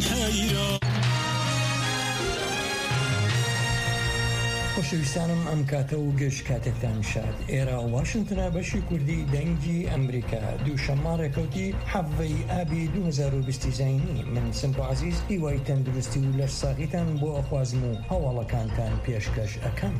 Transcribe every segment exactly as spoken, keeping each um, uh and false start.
حيران خۆشەویستانم ئەم کاتە و گەشت کاتێکتان شاد. ئێرە واشنتنە بەشی کوردی دەنگی ئەمریکا دووشەممە ڕێکەوتی حەڤەی ئابی دوو هەزار و بیست زینی. من سمپ و عەزیز هیوای تەندروستی و لەش ساغیتان بۆ ئەخوازم و هەواڵەکانتان پێشکەش ئەکەم.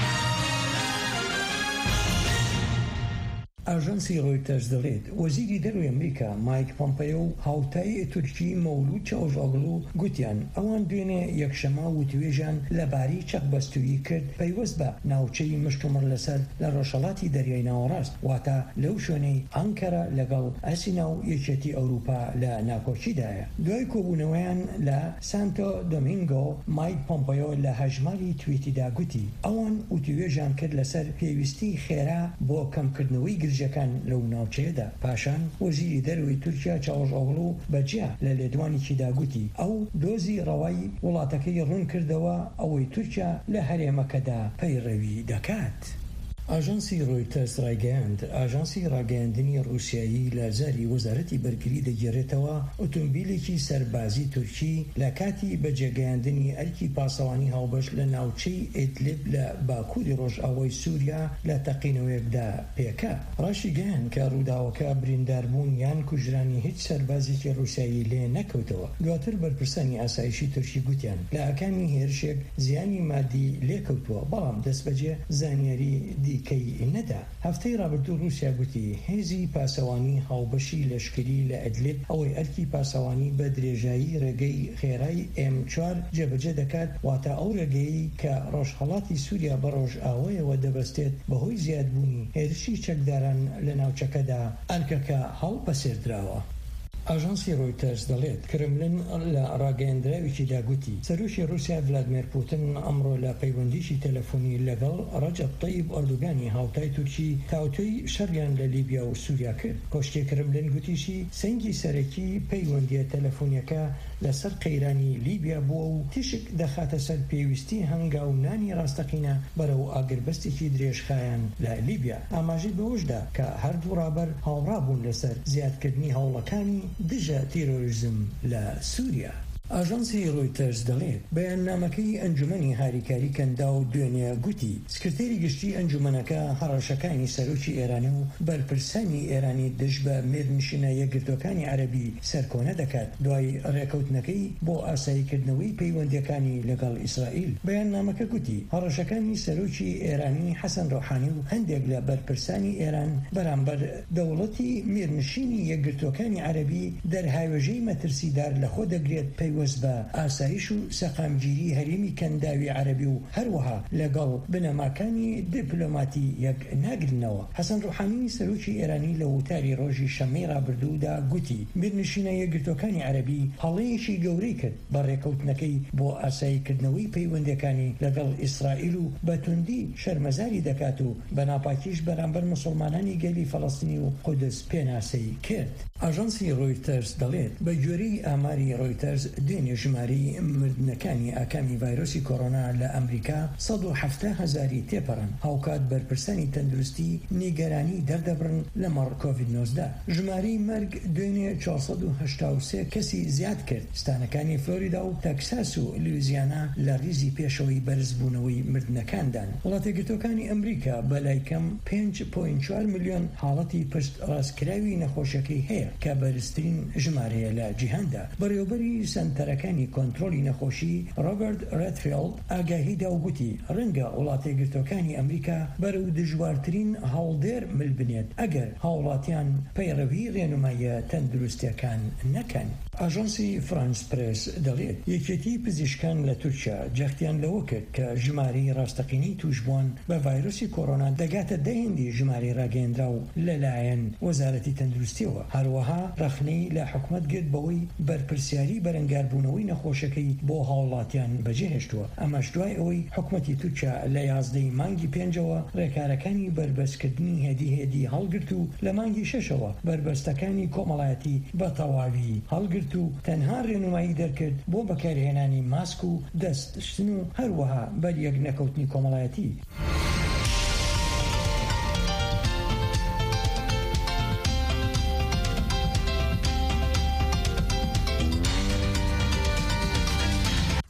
ئاژانسی ڕۆیتەرز دەڵێت وەزیری دەروی ئەمریکا مایک پۆمپێۆ و هاوتای تورکی مەولود چاوژۆغلو گوتیان ئەوان دوێنێ یەکشەمە وتوێژیان لەباری چەقبەستووی کرد پەیوەست بە ناوچەی مشتومڕ لەسەر لە ڕۆژهەڵاتی دەریای ناوەڕاست واتە لەو شوێنەی ئەنکەرە لەگەڵ ئەسینا و یەکێتی ئەوروپا لە ناکۆچیدایە. دوای کۆبوونەوەیان لە سانتۆ دۆمینگۆ مایک پۆمپێۆ لە هەژماری تویتیدا گوتی ئەوان وتوێژیان کرد لەسەر پێویستی خێرا بۆ کەمکردنەوەی گرژەکان لەو ناوچەیەدا. پاشان وەزیری دەروی تورکیا چاوژۆغلو بەجیا لە لێدوانێکیدا گوتی ئەو دۆزی ڕەوای وڵاتەکەی ڕوون کردەوە ئەوەی تورکیا لە هەرێمەکەدا پەیڕەوی دەکات. ئاژانسی ڕۆیتەرز ڕایگەیاند ئاژانسی ڕاگەیاندنی ڕووسیایی لە زاری وەزارەتی بەرگری دەگێڕێتەوە ئۆتۆمبیلێکی سەربازی تورکی لە کاتی بەجێگەیاندنی ئەرکی پاسەوانی هاوبەش لە ناوچەی ئیدلیب لە باکووری ڕۆژئاوای سووریا لە تەقینەوەیەکدا پێکە. ڕاشی گەیان کە ڕووداوەکە برینداربوون یان کوژرانی هیچ سەربازێکی ڕووسیایی لێ نەکەوتەوە. دواتر بەرپرسانی ئاسایشی تورکی گوتیان لە ئەکانی هێرشێک زیانی مادی لێکەوتووە بەڵام دەستبەجێ زانیاری دیکەی نەدا. هەفتەی ڕابردوو رووسیا گوتی هێزی پاسەوانی هاوبەشی لەشکری لە ئەدلیب ئەوەی ئەرکی پاسەوانی بە درێژایی ڕێگەی خێرای ئێم چوار جێبەجێ دەکات واتە ئەو ڕێگەی کە ڕۆژهەڵاتی سووریا بە ڕۆژئاوایەوە دەبەستێت بەهۆی زیادبوونی هێرشی چەکداران لە ناوچەکەدا ئەرکەکە هەڵپەسێردراوە. ئاژانسی ڕۆیتەرز دەڵێت کرملن لە ڕاگەیاندراوێکیدا گوتی سەرۆکی رووسیا ڤلادیمیر پوتین ئەمڕۆ لە پەیوەندیشی تەلەفۆنی لەگەڵ ڕەجەب طەیب ئەردوگانی هاوتای تورکی تاوتوی شەڕیان لە لیبیا و سووریا کرد. کۆشتی کرملن گوتیشی سەنگی سەرەکی پەیوەندیە تەلەفۆنیەکە لەسەر قەیرانی لیبیا بووە و تیشک دەخاتە سەر پێویستی هەنگاو و نانی ڕاستەقینە بەرەو ئاگربەستێکی درێژخایەن لە لیبیا. ئاماژەی بەوەشدا کە هەردوو ڕابەر هاوڕابوون لەسەر زیادکردنی هەوڵەکانی دژە تیرۆریزم لە سووریا. ئاژانسی ڕۆیتەرز دەڵێت بەیاننامەکەی ئەنجومەنی هاریکاری کەندا و دوێنێ گوتی سکرتێری گشتی ئەنجومەنەکە هەڕەشەکانی سەرۆکی ئێرانی و بەرپرسانی ئێرانی دژ بە مێردنشینە یەکگرتوەکانی عەرەبی سەرکۆنە دەکات دوای ڕێکەوتنەکەی بۆ ئاساییکردنەوەی پەیوەندیەکانی لەگەڵ ئیسرائیل. بەیاننامەکە گوتی هەڕەشەکانی سەرۆکی ئێرانی حەسەن ڕۆحانی و هەندێک لە بەرپرسانی ئێران بەرامبەر دەوڵەتی مێردنشینی یەکگرتوەکانی عەرەبی دەرهاوێژەی مەترسیدار لەخۆ دەگرێت پەیوەست بە ئاسایش و سەقامگیری هەرێمی کەنداوی عەرەبی و هەروەها لەگەڵ بنەماکانی دیپلۆماتی یەک ناگرنەوە. حەسەن ڕۆحانی سەرۆکی ئێرانی لە وتاری ڕۆژی شەمەی ڕابردوودا گوتی مێردنشینە یەکگرتوەکانی عەرەبی هەڵەیەکی گەورەی کرد بە ڕێکەوتنەکەی بۆ ئاساییکردنەوەی پەیوەندەکانی لەگەڵ ئیسرائیل و بەتوندی شەرمەزاری دەکات و بە ناپاکیش بەرامبەر مسلمانانی گەلی فەڵەستینی و قودس پێناسەی کرد. ئاژانسی ڕۆیتەرز دەڵێت بە گوێرەی ئاماری ڕۆیتەرز دوێنێ ژمارەی مردنەکانی ئاکامی ڤایرۆسی کۆڕۆنا لە ئەمریکا سەد و حەڤدە هەزاری تێپەڕن. هاوکات بەرپرسانی تەندروستی نیگەرانی دەردەبرن لەمەڕ کۆڤید نۆزدە. ژمارەی مەرگ دوێنێ چوارسەد و هەشتا و سێ کەسی زیاد کرد. ستانەکانی فلۆریدا و تەکساس و لویزیانا لە ریزی پێشەوەی بەرزبوونەوەی مردنەکاندان. وڵاتە یەکگرتوەکانی ئەمریکا بەلای کەم پێنج پۆینت چوار ملیۆن حاڵەتی پشت ڕاستکراوی نەخۆشەکەی هەیە کە بەرزترین ژمارەیە لە جیهاندا. بەڕێوەبەری سەنتەرەکانی کۆنتڕۆلی نەخۆشی ڕۆبەرت ڕێدفیلد ئاگاهیدا و گوتی ڕەنگە وڵاتە یەکگرتوەکانی ئەمریکا بەرەو دژوارترین هەڵدێر ملبنێت ئەگەر هاوڵاتیان پەیڕەوی ڕێنماییە تەندروستیەکان نەکەن. ئاژانسی فرانس پرێس دەڵێت یەکێتی پزیشکان لە تورکیا جەختیان لەوە کرد کە ژمارەی ڕاستەقینەی توشبووان بە ڤایرۆسی کۆڕۆنا دەگاتە دەهێندی ژمارەی ڕاگەیەندرا و لەلایەن وەزارەتی تەندروستیەوە. هەروەها ڕەخنەی لە حکومەت گرت بەوەی بەرپرسیاری بەرەنگاربوونەوەی نەخۆشەکەی بۆ هاوڵاتیان بەجێهێشتووە. ئەمەش دوای ئەوەی حکومەتی تورکیا لە یازدەی مانگی پێنجەوە ڕێکارەکانی بربەستکردنی هێدی هێدی هەڵگرت و لە مانگی شەشەوە بربەستەکانی کۆمەڵایەتی بە تەواوی هەڵگرت و تەنها ڕێنمایی دەرکرد بۆ بەکارهێنانی ماسک و دەستشتن و هەروەها بەریەک نەکەوتنی کۆمەڵایەتی.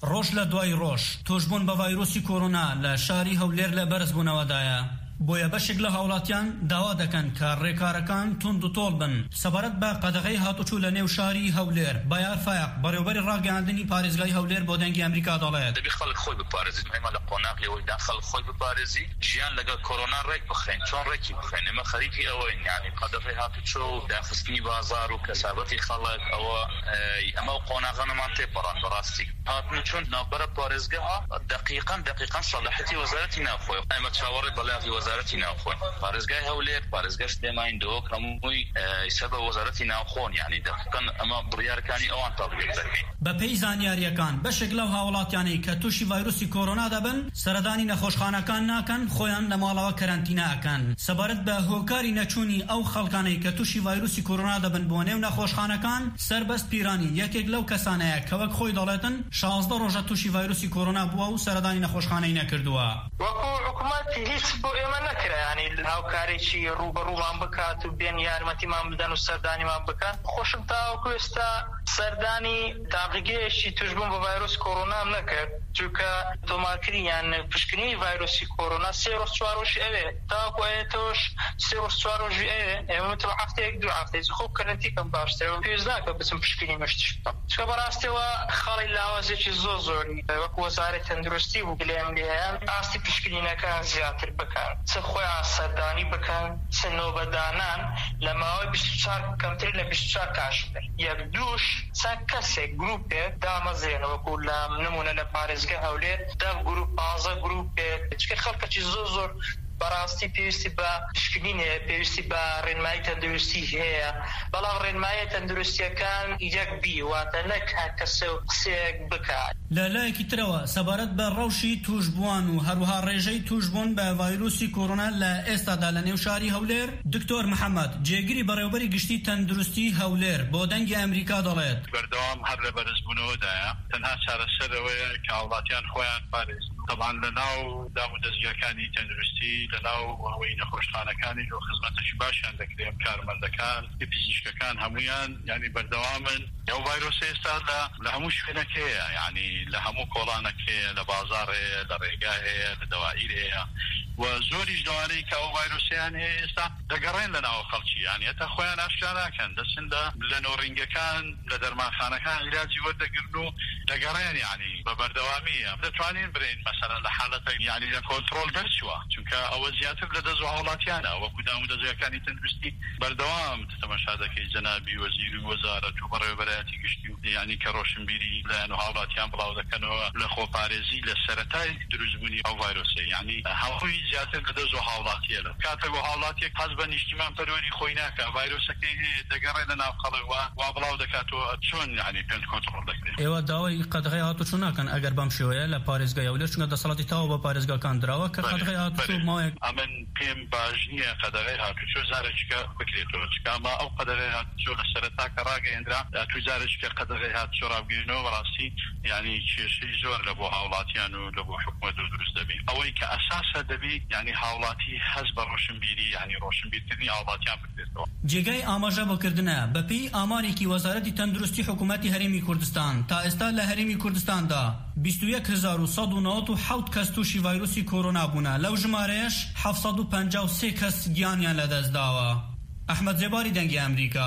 ڕۆژ لە دوای ڕۆژ توشبوون بە ڤایرۆسی کۆرۆنا لە شاری هەولێر لە بەرزبوونەوەدایە. بۆیە بەشێک لە هاوڵاتیان داوا دەکەن کە ڕێکارەکان تونند و تۆڵ بن سەبارەت بە قەدەغەی هاتوچوو لە نێو شاری هەولێر. بەیار فایق بەڕێوەبەری ڕاگەیاندنی پارێزگای هەولێر بۆ دەنگی ئەمریکا دەڵێت دەبێت خەڵک خۆی بپارێزێت، ئێمە لە قۆناغی ئەوەیدا خەڵک خۆی بپارێزی، ژیان لەگەڵ کۆرۆنا ڕێک بخەین، چۆن ڕێکی بخەین. ئێمە خەریکی ئەوەین، یعنی قەدەغەی هاتوچوو و داخستنی بازار و کەسابەتی خەڵک ئەوە ئەمە قۆناغەنەمان تێپەڕان بەڕاستی هاتن چۆن ناوبەرە پارێزگەها دقیقاً دقیقاً صلاحەتی وەزارەتی ناوخۆی ئێمە چاوەڕێ بەلاغی وەزارەتی ناوخۆی پارێزگای هەولێر پارێزگای سلێمانی دۆک هەمووی سەبە وەزارەتی ناوخۆن، یعنی دقیقاً ئەمە بڕیارەکانی ئەوان تەطبیق دەکەین. بە پێی زانیاریەکان بەشێک لەو هاوڵاتیانەی کە تووشی ڤایرۆسی کۆرۆنا دەبن سەردانی نەخۆشخانەکان ناکەن، خۆیان لە ماڵەوە کەرەنتینە ئەکەن. سەبارەت بە هۆکاری نەچوونی ئەو خەڵکانەی کە تووشی ڤایرۆسی کۆرۆنا دەبن بۆ نێو نەخۆشخانەکان سەربەست پیرانی یەکێک لەو کەسانەیە کە وەک خۆی دەڵێتن شازدە ڕۆژە تووشی ڤایرۆسی کۆرۆنا بووە و سەردانی نەخۆشخانەی نەکردووە. وەکو حکوومەت هیچ بۆ ئێمە نەکرا، ینی هاوکارێکی ڕوبەڕوومان بکات و بێن یارمەتیمان بدەن و سەردانیمان بکەن. خۆشم تاوەکو ئێستا سەردانی تاقیگەیەکی توشبوون بە ڤایرۆسی کۆرۆنام نەکرد، چونکە تۆمارکردنیان پشکنینی ڤایرۆسی کۆرۆنا سێ ڕۆژ چوار ڕۆژی ئەوێ تاوەکو ئەوێتەوەش سێ ڕۆژ چوار ڕۆژی ئەوێ ئێمە تەوە هەفتەیەک دوو هەفتەی خۆ کەرەنتینکەم باشترەوە پێویست ناکە بچم پشکنی مەشتش بکەم، چونکە بەڕاستیەوە خەڵی لاوازێکی زۆر زۆری وەکو وەزارەتی تەندروستی بوو گلێم لێیان ئاستی پشکنینەکان زیاتر بکەن، چ خۆیان سەردانی بکەن، چ نۆبەدانان لە ماوەی بیست و چوار کەمتر لە بیست و چوار کاتژمێر یەک دووش چەند کەسێک گروپێک دامەزێنە وەکو لە نمونە لە پارێزگای هەولێر دە گروپ پانزە گروپێک چکە خەڵکەکی زۆر زۆر بەڕاستی پێویستی بە پشکنینێ پێویستی بە ڕێنمایی تەندروستی هەیە، بەڵام ڕێنمایە تەندروستیەکان یەک بی واتە نەک هەر کەسێ و قسەیەک بکات. لە لایەکی ترەوە سەبارەت بە ڕەوشی توشبووان و هەروەها ڕێژەی توشبوون بە ڤایرۆسی کۆرۆنا لە ئێستادا لە نێو شاری هەولێر دکتۆر محەممەد جێگیری بەڕێوەبەری گشتی تەندروستی هەولێر بۆ دەنگی ئەمریکا دەڵێت بەردەوام هەر لە بەرزبوونەوەدایە تەنها چارەسەرەوەیە کە هاوڵاتیان خۆیان پارێز طبعا لەناو دام و دەستگاکانی تەندروستی لەناو ئەوەی نەخۆشخانەکانی و خزمەتەشی باشیان دەکرێن کارمەندەکان پیزیشکەکان هەمویان ینی بەردەوامن ئەو ڤایرۆسی ئێستا لە هەموو شوێنێک هەیە، ینی لە هەموو کۆڵانێک هەیە، لە بازاڕەیە، لە ڕێگا هەیە، لە دەوائیر هەیە و زۆریش دەوانەی کە ئەو ڤایرۆسیان هەیە ئێستا دەگەڕێن لە ناو خەڵکی، ینی هەتا خۆیان ئاشکرا ناکەن، دەچن لە نۆڕینگەکان لە دەرمانخانەکان عیلاجی وەردەگرن و دەگەڕێن، ینی بە بەردەوامیە دەتوانین برین مثلا لە حالەتە ینی لە کۆنتڕۆل دەرچووە، چونکە ئەوە زیاتر لە دەست و هاوڵاتیانە وەکو دام و دەستگاکانی تەندروستی بەردەوام تەماشا دەکەی جەنابی وەزیری وەزارەت و بەڕێوەبەرایەتی گشتی و ینی کە ڕۆشنبیری لایەن و هاوڵاتیان بڵاو دەکەنەوە لە خۆپارێزی لە سەرەتای دروستبوونی ئەو ڤایرۆسە، ینی هەمووی زیاتر لە دەست و هاوڵاتیە لە کاتێک و هاوڵاتێک حەز بە نیشتیمان پەروەری خۆی ناکە ڤایرۆسەکەی دەگەڕێ لە ناو خەڵکەوە وا بڵاو دەکاتەوە چۆن ینی پێ کۆنتڕۆڵ دەکرێت. ئێوە داوای قەدەغەی هاتوچوو ناکەن ئەگەر بەم شێوەیە لە پارێزگای هەولێر چونکە دەسەڵاتی تاوە بە پارێزگاکان درراوە کە قەدەغەی هاتوچوو ماوەیەک ئەمن پێم باش نییە قەدەغەی هاتوچوو زارێکیکە بکرێتەوە، چکە ئەمە ئەو قەدەغەی هاتوچوو لە سەرەتا کە ڕاگەیەندرا تو زارێکیکە قەدەغەی هاتوچوو ڕابگرینەوە بەڕاستی ینی کێشەی زۆر لە بۆ هاوڵاتیان و لە بۆ حکوومەت و دروست دەبێت. ئەوەی کە ئەساسە دەبێت ینی هاوڵاتی حەز بە ڕۆشنبیری ینی ڕۆشنبیرکردنی هاوڵاتیان بکرێتەوە. جێگای ئاماژە بۆکردنە بەپێی ئامارێکی وەزارەتی تەندروستی حکوومەتی هەرێمی کوردستان تا ئێستا لە هەرێمی کوردستاندا بیست و یەک هەزار و سەد و نۆڤەت و حەوت کەس تووشی ڤایرۆسی کۆرۆنا بوونە، لەو ژمارەیەش حەڤت سەد و پەنجا و سێ کەس گیانیان لەدەست داوە. ئەحمەد جێباری دەنگی ئەمریکا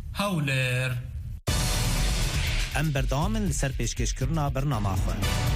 هەولێر. ئەم بەردەوامن لەسەر پێشکەشکردنا بەرنامەخۆن.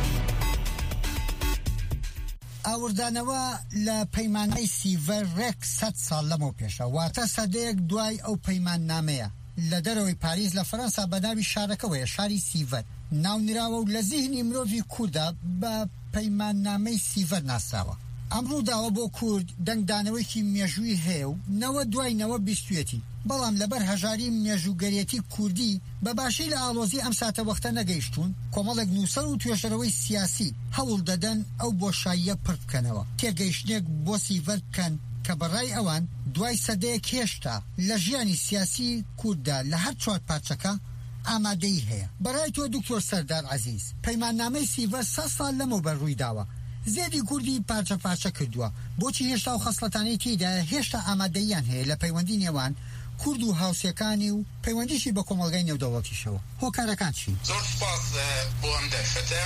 ئاوردانەوە لە پەیمانەی سیڤەر ڕێک سەد ساڵ لەمەوە پێشە، واتە سەدەیەک دوای ئەو پەیمان نامەیە لە دەرەوەی پاریس لە فەرەنسا بەناوی شارەکەوەیە شاری سیڤەر ناونراوە و لە زیهنی مرۆڤی کووردا بە پەیمان نامەی سیڤەر ناساوە. ئەمڕۆ داوە بۆ کورد دەنگدانەوەیکی مێژووی هەیە و نەوە دوای نەوە بیستوێتی، بەڵام لەبەر هەژاری مێژوگەرێتی کوردی بە باشی لە ئاڵۆزی ئەم ساتە وەختە نەگەیشتون، کۆمەڵێک نووسەر و توێژەرەوەی سیاسی هەوڵ دەدەن ئەو بۆشاییە پڕ بکەنەوە، تێگەیشتنێک بۆ سیڤەر بکەن کە بەڕای ئەوان دوای سەدەیەک هێشتا لە ژیانی سیاسی کورددا لە هەر چوار پارچەکە ئامادەی هەیە. بەڕای تۆ دکتۆر سەردار عەزیز، پەیماننامەی سیڤەر سە ساڵ لەمەوە بەڕووی داوە، زێدی کوردی پارچە پارچە کردووە، بۆچی هێشتا و خەسڵەتانەی تێیدا هێشتا ئامادەییان هەیە لە پەیوەندی نێوان کورد و هاوسەکانی و پەیوەندیشی بە کۆمەڵگەی نێودەوڵەتیشەوە؟ هۆکارەکان چی؟ زۆر سپاس بۆ ئەم دەرفەتە.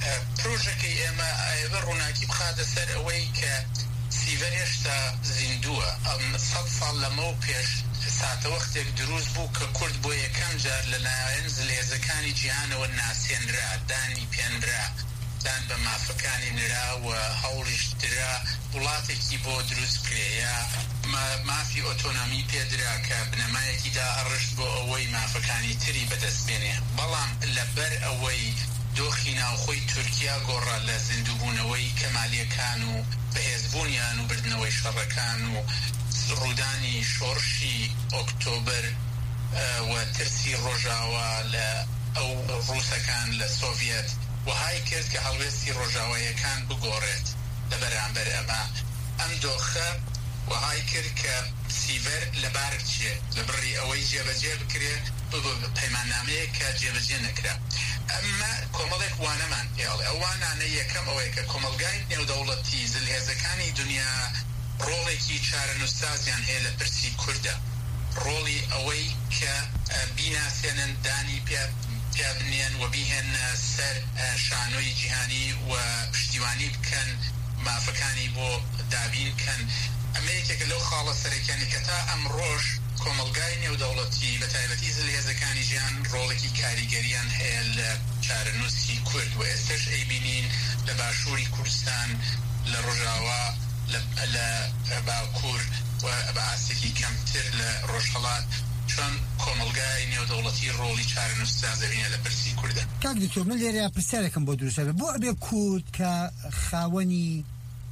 پرۆژەکەی ئێمە ئێوە ڕووناکی بخاتە سەر ئەوەی کە سیڤەر هێشتا زیندووە. سەد ساڵ لەمە و پێش ساتە وەختێک دروست بوو کە کورد بۆ یەکەم جار لەلایەن زلێزەکانی جیهانەوە ناسێنرا، دانی پێنرا، دان بە مافەکانی نرا و هەوڵیش درا وڵاتێکی بۆ دروست کرێە، مافی ئۆتۆنۆمی پێدرا کە بنەمایەکیدا ئەڕشت بۆ ئەوەی مافەکانی تری بەدەستبێنێ. بەڵام لەبەر ئەوەی دۆخی ناوخۆی تورکیا گۆڕا لە زیندووبوونەوەی کەمالیەکان و بەهێزبوونیان و بردنەوەی شەڕەکان و ڕوودانی شۆڕشی ئۆکتۆبر و ترسی ڕۆژاوا لە ئەو ڕووسەکان لە سۆڤێت وهای کرد کە هەڵوێستی ڕۆژاوایەکان بگۆڕێت. لە بەرامبەر ئەمە ئەم دۆخە وهای کرد کە سیڤەر لەبار بچێت لە بڕی ئەوەی جێبەجێ بکرێت پەیماننامەیە کە جێبەجێ نەکرا. ئەمە کۆمەڵێک وانەمان پێڵێ. ئەو وانانە یەکەم ئەوەیە کە کۆمەلگای نێودەوڵەتی زلهێزەکانی دنیا ڕۆڵێکی چارەنووسازیان هەیە لە پرسی کوردە، ڕۆڵی ئەوەی کە بیناسێنن دانی پێ پیابنێن و بیهێنە سەر شانۆی جیهانی و پشتیوانی بکەن، مافەکانی بۆ دابین بکەن. ئەمە یەکێکە لەو خاڵە سەرەکیانی کە تا ئەم ڕۆژ کۆمەلگای نێودەوڵەتی بە تایبەتی زلهێزەکانی ژیان ڕۆڵێکی کاریگەریان هەیە لە چارەنووسی کورد و ئێستش ئەیبینین لە باشووری کوردستان، لە ڕۆژاوا، لە باکوور و بە ئاستێکی کەمتر لە ڕۆژهەڵات چۆن کۆمەلگای نێودەوڵەتی ڕۆڵی چارەنووسازەبینە لە پرسی کوردە. کاک دکتۆر، من لێرە پرسیارێکم بۆ دروستە بێ، بۆ ئەبێ کورد کە خاوەنی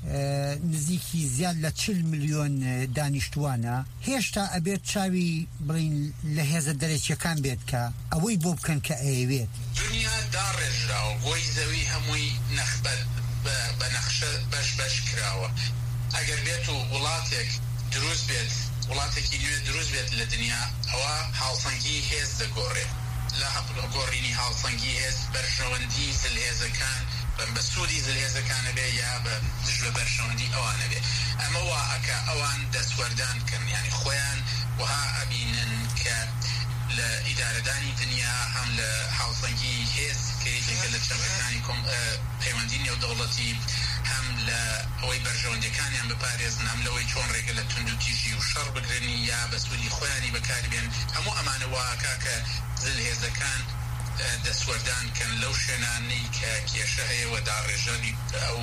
نزیکی زیاد لە چل ملیۆن دانیشتوانە هێشتا ئەبێت چاوی بڵین لە هێزە دەرەکیەکان بێت کە ئەوەی بۆ بکەن کە ئەیەوێت. دنیا داڕێژراوە، بۆی زەوی هەمووی نەخبەت بە نەخشە بەش بەش کراوە. ئەگەر بێت و وڵاتێک دروست بێت، وڵاتێکی نوێ دروست بێت لە دنیا، ئەوە هاوسەنگی هێز دەگۆڕێت. لە گۆڕینی هاوسەنگی هێز بەرژەوەندی زلهێزەکان بە سوودی زلهێزەکانە بێ یا بە دژ بە بەرشەوەندی ئەوانە بێ. ئەمە وا ئەکە ئەوان دەسوەردان کەن، یعنی خۆیان وها ئەبینن کە لە ئیدارەدانی دنیا هەم لە هاوسەنگی هێز کەیەکێکە لە چەمەکانی پەیوەندی نێودەوڵەتی، هەم لە ئەوەی بەرژەوەندەکانیان بپارێزن، هەم لەوەی چۆن ڕێگە لە تونند و تیژی و شەڕ بگرنی یا بە سوودی خۆیانی بەکاربێن. هەموو ئەمانە واکە کە زلهێزەکان دەسوەردان کەن لەو شوێنانەی کە کێشە هەیە و داڕێژەری ئەو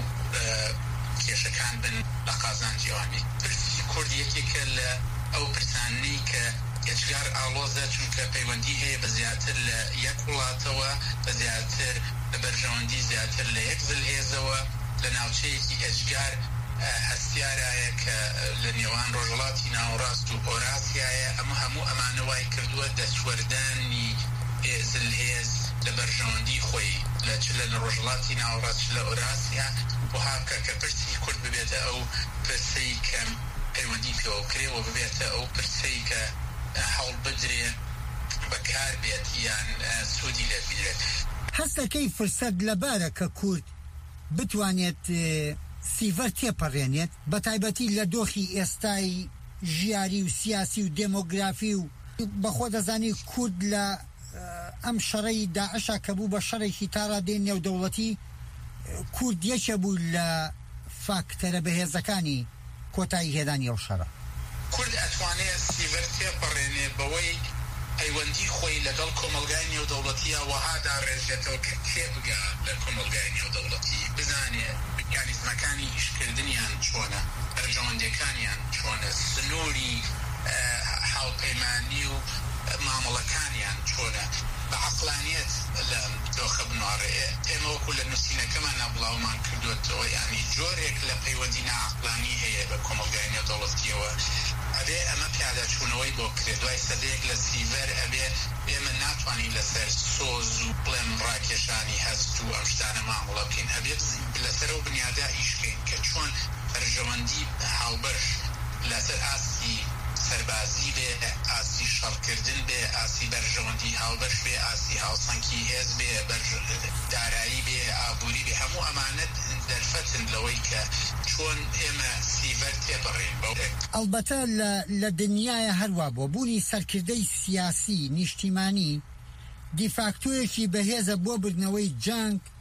کێشەکان بن لە قازانجیوانی. پرسی کورد یەکێکە لە ئەو پرسانەی کە ئەجگار ئاڵۆزە، چونکە پەیوەندی هەیە بە زیاتر لە یەک وڵاتەوە، بە زیاتر لە بەرژەوەندی زیاتر لە یەک زلهێزەوە، لە ناوچەیەکی ئەجگار هەستیارایە کە لە نێوان ڕۆژهەڵاتی ناوەڕاست و ئۆراسیایە. ئەمە هەموو ئەمانە وای کردووە دەسوەردانی زلهێز لە بەرژەوەندی خۆی لە چ لە ڕۆژهەڵاتی ناوەڕاست لە ئۆراسیا، وهاکە کە پرسی کورد ببێتە ئەو پرسەی کە پەیوەندی پێوە کرێەوە، ببێتە ئەو پرسەی کە هەوڵ بدرێ بەکار بێت یان سوودی لێ بگرێت. هەستەکەی فرسەت لەبارە کە کورد بتوانێت سیڤەر تێپەڕێنێت، بە تایبەتی لە دۆخی ئێستای ژیاری و سیاسی و دێمۆگرافی و بەخۆ دەزانی کورد لە ئەم شەڕەی داعشا کە بوو بە شەڕێکی تاڕادەی نێودەوڵەتی، کورد یەکێ بوو لە فاکتەرە بەهێزەکانی کۆتایی هێدانی ئەو شەڕە. کورد ئەتوانێت سیڤەر تێپەڕێنێ بەوەی پەیوەندی خۆی لەگەڵ کۆمەلگای نێودەوڵەتیە وەها داڕێژێتەوە کە تێبگا لە کۆمەلگای نێودەوڵەتی، بزانێ میکانیزمەکانی ئیشکردنیان چۆنە، بەرژەوەندەکانیان چۆنە، سنووری هاوپەیمانی و مامەڵەکانیان چۆنە، بە عەقلانیەت لە دۆخە بنوارێ. ئێمە وەکو لە نووسینەکەمان نابڵاومان کردوێتەوە، یعنی جۆرێک لە پەیوەندی ناعەقلانی هەیە بە کۆمەلگای نێودەوڵەتیەوە. ئەبێ ئەمە پیادە چوونەوەی بۆ کرێت. دوای سەدەیەک لە سیڤەر ئەبێ ئێمە ناتوانین لەسەر سۆز و بڵێم ڕاکێشانی هەست و ئەم شتانە مامەڵە بکەین. ئەبێت لەسەر ئەو بنیادا ئیشکەین کە چۆن بەرژەوەندی هاوبەش لەسەر ئاستی سەربازی بێ، ئاسی شەڕکردن بێ، ئاسی بەرژەوەندی هاوبەش بێ، ئاسی هاوسەنگی هێز بێ، دارایی بێ، ئابووری بێ. هەموو ئەمانەت دەرفەتن لەوەی کە چۆن ئێمە سیڤەر تێپەڕێن. ئەلبەتە لە دنیایە هەروە بۆ بوونی سەرکردەی سیاسی نیشتیمانی دیفاکتۆیەکی بەهێزە بۆ بردنەوەی جەنگ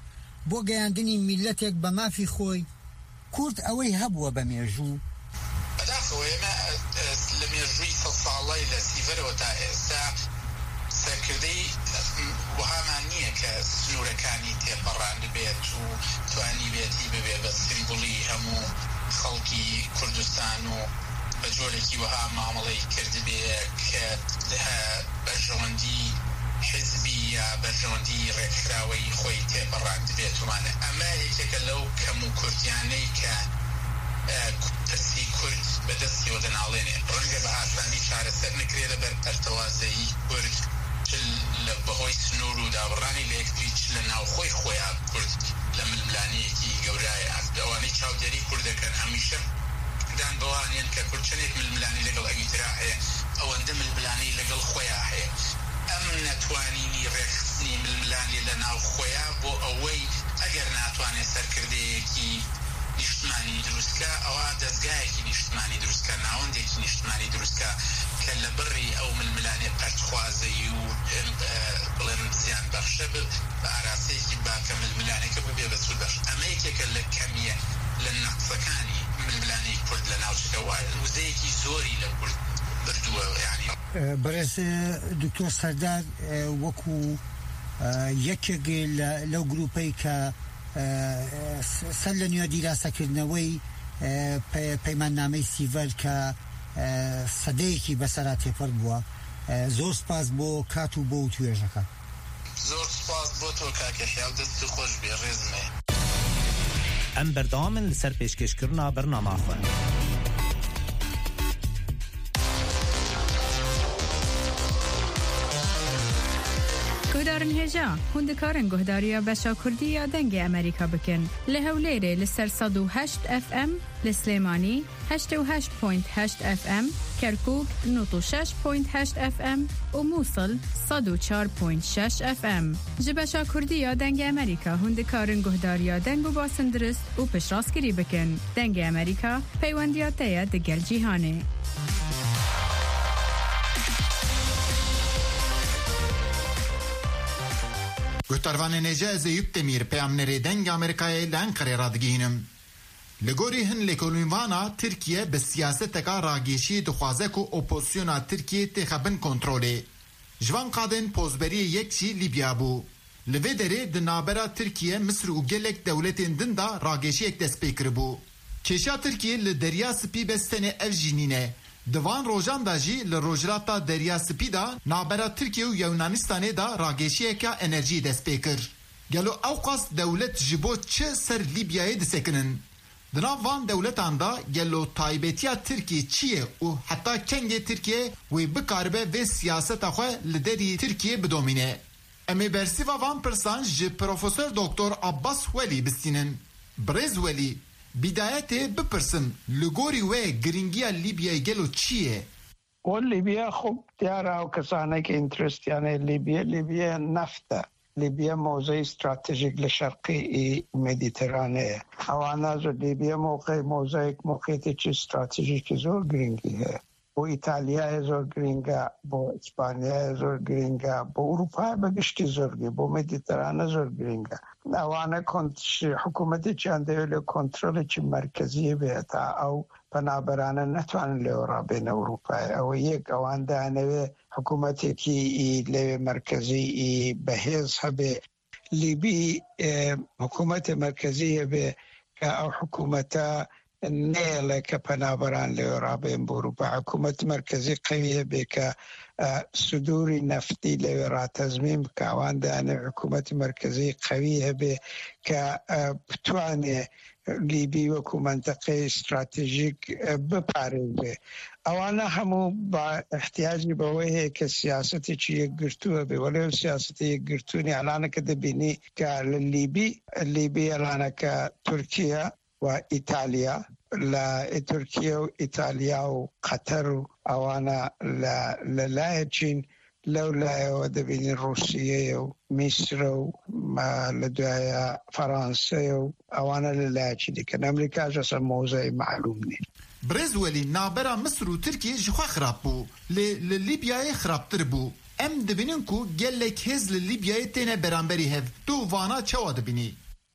بۆ گەیاندنی میلەتێک بە مافی خۆی کورد ئەوەی هەبووە بە مێژوو بەداخەوە ئێمە لە مێژووی سە ساڵی لە سیڤەرەوە تا ئێستا سەرکردەی وهامان نییە کە سنوورەکانی تێپەڕاند بێت و توانی بێتی ببێ بە سیمبولی هەموو خەڵکی کوردستان و بە جۆرێکی وەها مامەڵەی کردبێ کە بەرژەوەندی حزبی یا بەرژەوەندی ڕێکخراوەی خۆی تێپەڕاند بێت وانە ئەمە یەکێکە لەو کەم و کورتیانەی کە پرسی کورد بەدەستیەوە دەناڵێنێ ڕەنگە بە ئاسانی چارەسەر نەکرێت لەبەر پەرتەوازایی کورد لە بەهۆی سنوور و دابڕانی لە یەکتری چ لە ناوخۆی خۆیان کورد لە ململانەیەکی گەورایە ئەوانەی چاودێری کوردەکەن هەمیشە دان بەوانێن کە کورد چەندێک ململانی لەگەڵ ئەویترا هەیە ئەوەندە ململانی لەگەڵ خۆیان هەیە ئەم نەتوانینی ڕێخستنی ململانی لە ناوخۆیان بۆ ئەوەی ئەگەر ناتوانێت سەرکردەیەکی نیشتمانی دروستکە ئەوە دەستگایەکی نیشتمانی دروستکە ناوەندێکی نیشتمانی دروستکە کە لە بڕی ئەو ململانێ پەرچخوازەی و بڵێن زیان بەخشە بە ئاراسەیەکی باکە ململانێکە ببێ بە سوود بەخش ئەمە یەکێکە لە کەمیە لە نەقسەکانی ململانی کورد لە ناوچەکە وایە وزەیەکی زۆری لە کورد بردووە یعنی بەڕێز دکتۆر سەردار وەکو یەکێک لەو گروپەی کە سەر لە نوێ دیراسەکردنەوەی پەیماننامەی سیڤەر کە سەدەیەکی بەسەرا تێپەڕ بووە زۆر سپاس بۆ کات و بۆ توێژەکە زۆر سپاس بۆ تۆ کاکەخیاو دەستی خۆش بێ ڕێزمێ ئەم بەردەوامن لەسەر پێشکەشکردنا بەرنامەخۆ گۆدارن هێژا هوندەکارن گۆهداریە بەشا کوردی یا دەنگی ئەمریکا بکەن لە هەولێرێ لەسەر سەد و هەشت ئەف ئەم لە سلێمانی هەشتە و هەشت پۆینت هەشت ئەف ئەم کەرکووک نۆت و شەش پۆینت هەشت ئەف ئەم و مووسڵ سەد و چوار پۆینت شەش ئەف ئەم ji بەشا کوردی یا دەنگی ئەمریکا هوندەکارن گۆهداریە دەنگ و باسن درست و پشتڕاستگیری بکەن دەنگی ئەمریکا پەیوەندیاتەیە دەگەل جیهانێ گوهتاروان نێجە زەیوب تەمیر پەیامنەرێ دەنگ ئەمریکایە لە ئەنقەرێ ڕادگەهێنم لەگۆری هەن لێکۆڵینڤانە تورکیە بە سیاسەتێکا ڕاگێشی دخوازەک و ئۆپۆزیسیۆنا تورکیە تێخەبن کۆنترۆلێ ژوان قادن پۆزبەری یەکچی لیبیا بوو لەوێ دەرێ دنابەرا تورکیە مسر و gelek دەولەتên din da ڕاگێشیەک dest pê kiribû کێشا تورکیە لە دەریا سپی بەستنێ ev jî nîne Divan rojan da jî li rojilata Derya Spî da navbera Tirkiye û Yewnanistanê da ragêşiyeka enerjiyê dest pê kir. Gelo ew qas dewlet ji bo çi ser Libyayê disekinin. Di nav van dewletan da gelo taybetiya Tirkiye çi ye û heta kengê Tirkiye wê bikaribe vê siyaseta xwe li derî Tirkiye bidomîne. Em ê bersiva van pirsan ji Profesör Doktor Abbas Welî bistînin. Birêz Welî بدایت بپرسم لگوری و گرینگیا لیبیا گلو چیه؟ و لیبیا خوب دیاره و کسانه که انترستیانه لیبیا لیبیا نفته لیبیا موضع استراتژیک لشرقی مدیترانه اواناز و لیبیا موقع موضع موقعیت چی استراتژیک زور گرینگیه بو ایتالیا زور گرینگا بو اسپانیا زور گرینگا بو اروپا بگشتی زورگی بو مدیترانه زور گرینگا اوانه حکومتی چنده ولی کنترل چی مرکزی بیتا او پنابرانه نتوان لیورا بین اروپا او یک اوان دانوی حکومتی کی لیوی مرکزی بهیز هبه لیبی حکومت مرکزی به که او حکومتا نیله که پنابران لیورا بین اروپا حکومت مرکزی قویه به که صدور نفتی لیورا تضمیم که اوان دانه حکومت مرکزی قویه به که بتوانه لیبی وکو منطقه استراتژیک بپارێزێ ئەوانە هەموو با احتیاجی بەوەی کە سیاسەتی چی یەکگرتووە بێ وەڵێ سیاسەتی یەکگرتوونی ئەلانەکە دەبینی کە لە لیبی لیبی ئەلانەکە تورکیا و ئیتالیا لە تورکیا و ئیتالیا و قەتەر و ئەوانە لەلایە چین لەو لایەوە دەبینی رووسیە و میسرە و لە دوایە فەڕەنسا و ئەوانە لەلایەکی دیکەن ئەمریکاش ئەسەر مۆزەی معلوم نین. برێز وەلی نابەرا مسر و تورکیە ژخوا خراپ بوو لە لیبیایە خراپتر بوو ئەم دەبینن کو gelek hêz li Libyayê têne beramberî hev tu vana çawa dibînî؟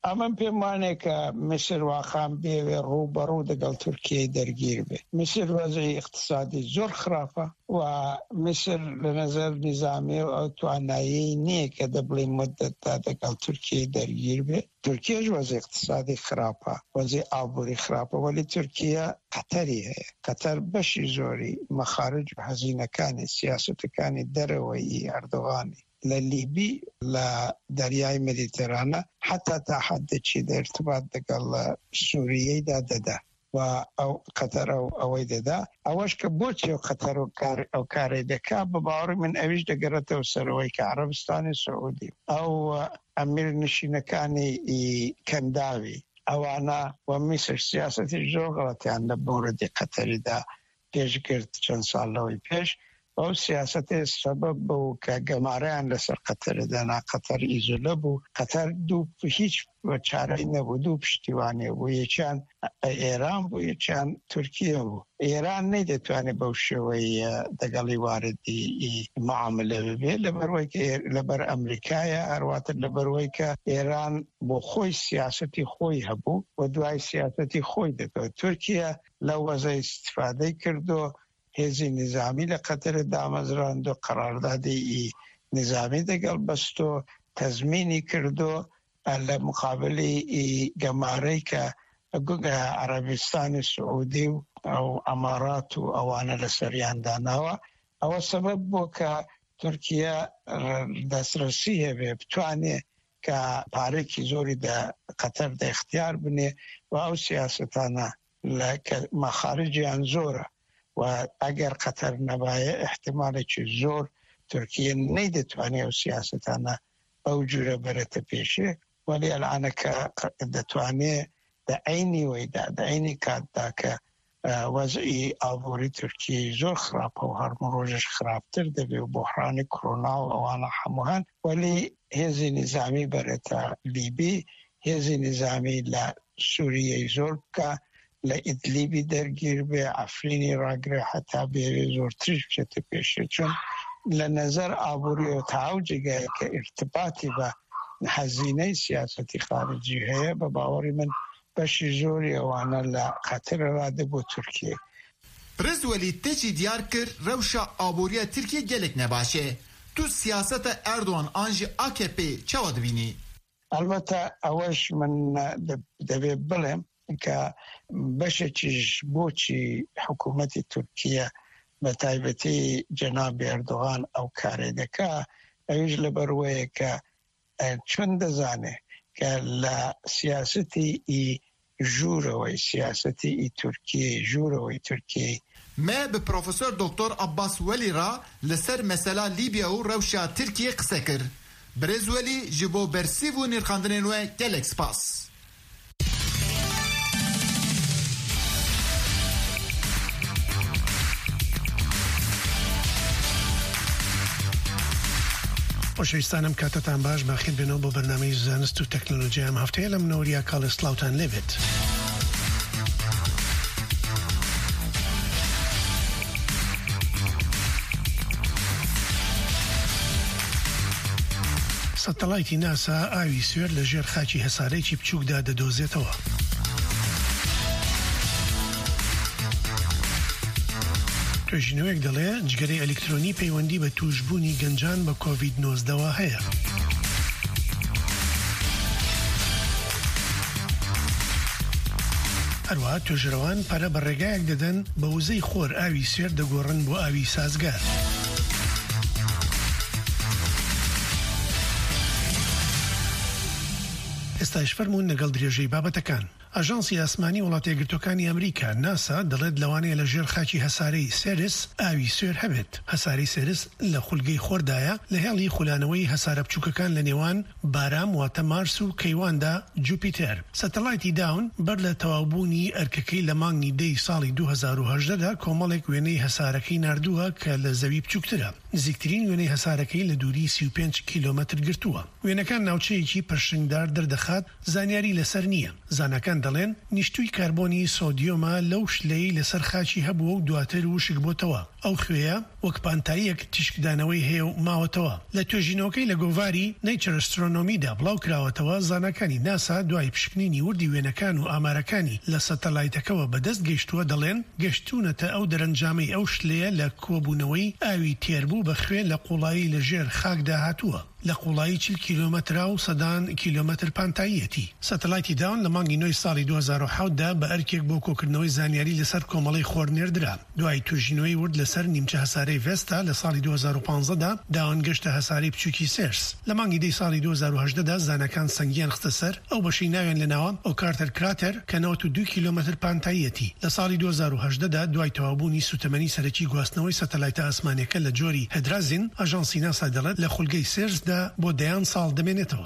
ئەمەم پێم وانێ کە میسر واخان بێوێ ڕووبەڕوو دەگەڵ تورکیای دەرگیر بێ. میسر وەزعی اقتصادی زۆر خراپە و میسر لە نەزەر نیزامی و ئەو توانایی نییە کە دەبڵێ مدت تا دەگەڵ تورکیای دەرگیر بێ. تورکیەش وەزعی اقتصادی خراپە، وەزعی ئابووری خراپە، وەلی تورکیا قەتەری هەیە. قەتەر بەشی زۆری مەخارج و هەزینەکانی سیاسەتەکانی دەرەوەیی ئەردۆغانی لە لیبی لە دەریای مدیترانە حتا تا حدێکی دەرتبات دەگەڵ سووریەیدا دەدا و ئەو قەتەر ئەوەی دەدا. ئەوەش کە بۆچی ئەو قەتەر ئەو کارێ دەکا بە باوەڕی من ئەویش دەگەڕێتەوە سەرەوەی کە عەرەبستانی سەعودی ئەو ئەمیر نشینەکانی کەنداوی ئەوانە و میسر سیاسەتی زۆر غەڵەتیان لە بۆرەدی قەتەریدا پێشگرت چەند ساڵەوەی پێش. ئەو سیاسەتێ سەبەب بوو کە گەمارەیان لەسەر قەتەرەدانا. قەتەر ئیزولە بوو، قەتەر دوو هیچ چارەی نەبوو، دوو پشتیوانێ بوو، یەکیان ئێران بوو، یەکیان تورکیە بوو. ئێران نەیدەتوانێت بەو شێوەی دەگەڵی واردی معاملە ببێ لەبەر ئەمریکایە، هەرواتر لەبەرەوەی کە ئێران بۆ خۆی سیاسەتی خۆی هەبوو و دوای سیاسەتی خۆی دەکەوێت. تورکیا لە وەزەی استفادەی کردو، هێزی نظامی لە قەتەر دامەزراند و قەراردادی نظامی دەگەڵ بەستۆ تەزمینی کردو لە مقابلی گەمارەی کە عەرەبستانی سعودی و ئەو ئەمارات و ئەوانە لە سەریانداناوە. ئەوە سەبەب بوو کە تورکیا دەسترسی هەبێ بتوانێ کە پارێکی زۆری لە قەتەر دە اختیار بنێ و ئەو سیاسەتانە لە مەخارجیان زۆرە و ئەگەر قەتەر نەبایە احتیمالێکی زۆر تورکیە نەیدەتوانێت ئەو سیاسەتانە ئەو جورە بەرەتە پێشێ. وەلی ئەلعانە کە دەتوانێت دە عینی وەیدا دە عینی کاتدا کە وەزعی ئابووری تورکیای زۆر خراپە و هەرموو ڕۆژش خراپتر دەبێ و بۆحرانی کۆڕۆنا و ئەوانە هەمووان. وەلی هێزی نظامی بەرەتە لیبی، هێزی نظامی لە سووریەی زۆر بکە، لە ئیدلیبی دەرگیر بێ، ئەفرینی ڕاگرێ حتا بێوێ زۆرتریش بچێتە پێشێ. چون لە نەزەر ئابووری و تەواو جێگایە کە ئیرتباطی بە هەزینەی سیاسەتی خارجی هەیە، بە باوەڕی من بەشی زۆری ئەوانە لە قەتەرە ڕادە بۆ تورکیە. برز وەلی تێکی دیار کرد ڕەوشە ئابووریە تورکیە gelek nebاشێ. تو سیاسەتە ئەردوان ئانژی ئا کێ پێ چاوە دەبینی؟ ئەلبەتە ئەوەش من دەبێ بڵێم کە بەشێکیش بۆچی حکوومەتی تورکیە بە تایبەتی جەنابی ئەردۆغان ئەو کارێ دەکا، ئەویش لەبەرەوەیە کە چۆن دەزانێ کە لە سیاسەتی ئی ژوورەوەی سیاسەتی ئی تورکیە ژوورەوەی تورکیە me bi Profesör Doktor Abbas Welî ra li ser mesela Libya û rewşa Tirkiye qise kir. Birêz Welî ji bo bersîv û nîrxandinên we gelek spas. خۆشەویستانم کاتتان باش باخیر بێنەوە بۆ بەرنامەی زانست و تەکنۆلۆژیا ئەم هەفتەیە لە منەوەریا کاڵستلااوتان لێبێت. سەتەڵایتی ناسا ئاوی سوێر لە ژێر خاکی هەسارەیەکی بچووکدا دەدۆزێتەوە. توێژینەوەیەک دەڵێ جگەرەی ئەلکترۆنی پەیوەندی بە توشبوونی گەنجان بە کۆڤید نۆزدەوە هەیە. هەروەها توێژەرەوان پارە بە ڕێگایەک دەدەن بە وزەی خۆر ئاوی سوێر دەگۆڕن بۆ ئاوی سازگار. ئێستاش فەرموون لەگەڵ درێژەی بابەتەکان. ئاژانسی ئاسمانی وڵاتە یەکگرتووەکانی ئەمریکا ناسا دەڵێت لەوانەیە لە ژێر خاکی هەسارەی سێرس ئاوی سوێر هەبێت. هەساری سێرس لە خولگەی خۆردایە لە هێڵی خولانەوەی هەسارە بچووکەکان لە نێوان بارام واتە مارس و کەیواندا جوپیتەر. سەتەڵایتی داون بەر لە تەواوبوونی ئەرکەکەی لە مانگی دەی ساڵی دوو هەزار و هەژدەدا کۆمەڵێک وێنەی هەسارەکەی ناردووە کە لە زەوی بچووکترە. نزیکترین وێنەی هەسارەکەی لە دووری سی و پێنج کیلۆمەتر گرتووە. وێنەکان ناوچەیەکی پەرشنگدار دەردەخات، زانیاری لەسەر نییە. زانەکان دەڵێن نیشتوی کاربۆنی سۆدیۆمە لەو شلەی لەسەر خاچی هەبووە و دواتر وشک بۆتەوە. ئەو خوێە وەک پانتاییەک تیشکدانەوەی هەیە و ماوەتەوە. لە توێژینەوەکەی لە گۆڤاری نەیچەر ئەسترۆنۆمیدا بڵاو کراوەتەوە زانەکانی ناسا دوای پشکنینی وردی وێنەکان و ئامارەکانی لە سەتەلایتەکەەوە بەدەست گەیشتووە دەڵێن گەشتونەتە ئەو دەرەنجامەی ئەو شلەیە لە کۆبوونەوەی ئاوی تێربوو بە خوێن لە قوڵایی لە ژێر خاکدا هاتووە لە قوڵایی چل کیلۆمەترا و سەدان کیلۆمەتر پانتاییەتی. سەتەلایتی داون لە مانگی نۆی ساڵی دوو هەزار و حەوت دا بە ئەرکێک بۆ کۆکردنەوەی زانیاری لەسەر کۆمەڵی خۆرنێردرا. دوای توێژینەوەی ورد لەسەر نیمچە هەسارەی ڤێستا لە ساڵی دوو هەزار و پانزە دا داوان گەشتە هەساری بچووکی سێرس. لە مانگی دەی ساڵی دوو هەزار و هەژدە دا زانەکان سەنگیان خستە سەر ئەو بەشەی ناویان لەناوە ئەو کارتەر کراتەر کە نەوەت و دوو کیلۆمەتر پانتاییەتی. لە ساڵی دوو هەزار و هەژدە دا دوای تەوابوونی سوتەمەنی سەرەکی گواستنەوەی سەتەلایتە ئاسمانیەکە لە جۆری هەدرازین ئاژانسی ناسا دەڵێت لە خولگەی سێرسدا بۆ دەیان ساڵ دەمێنێتەوە.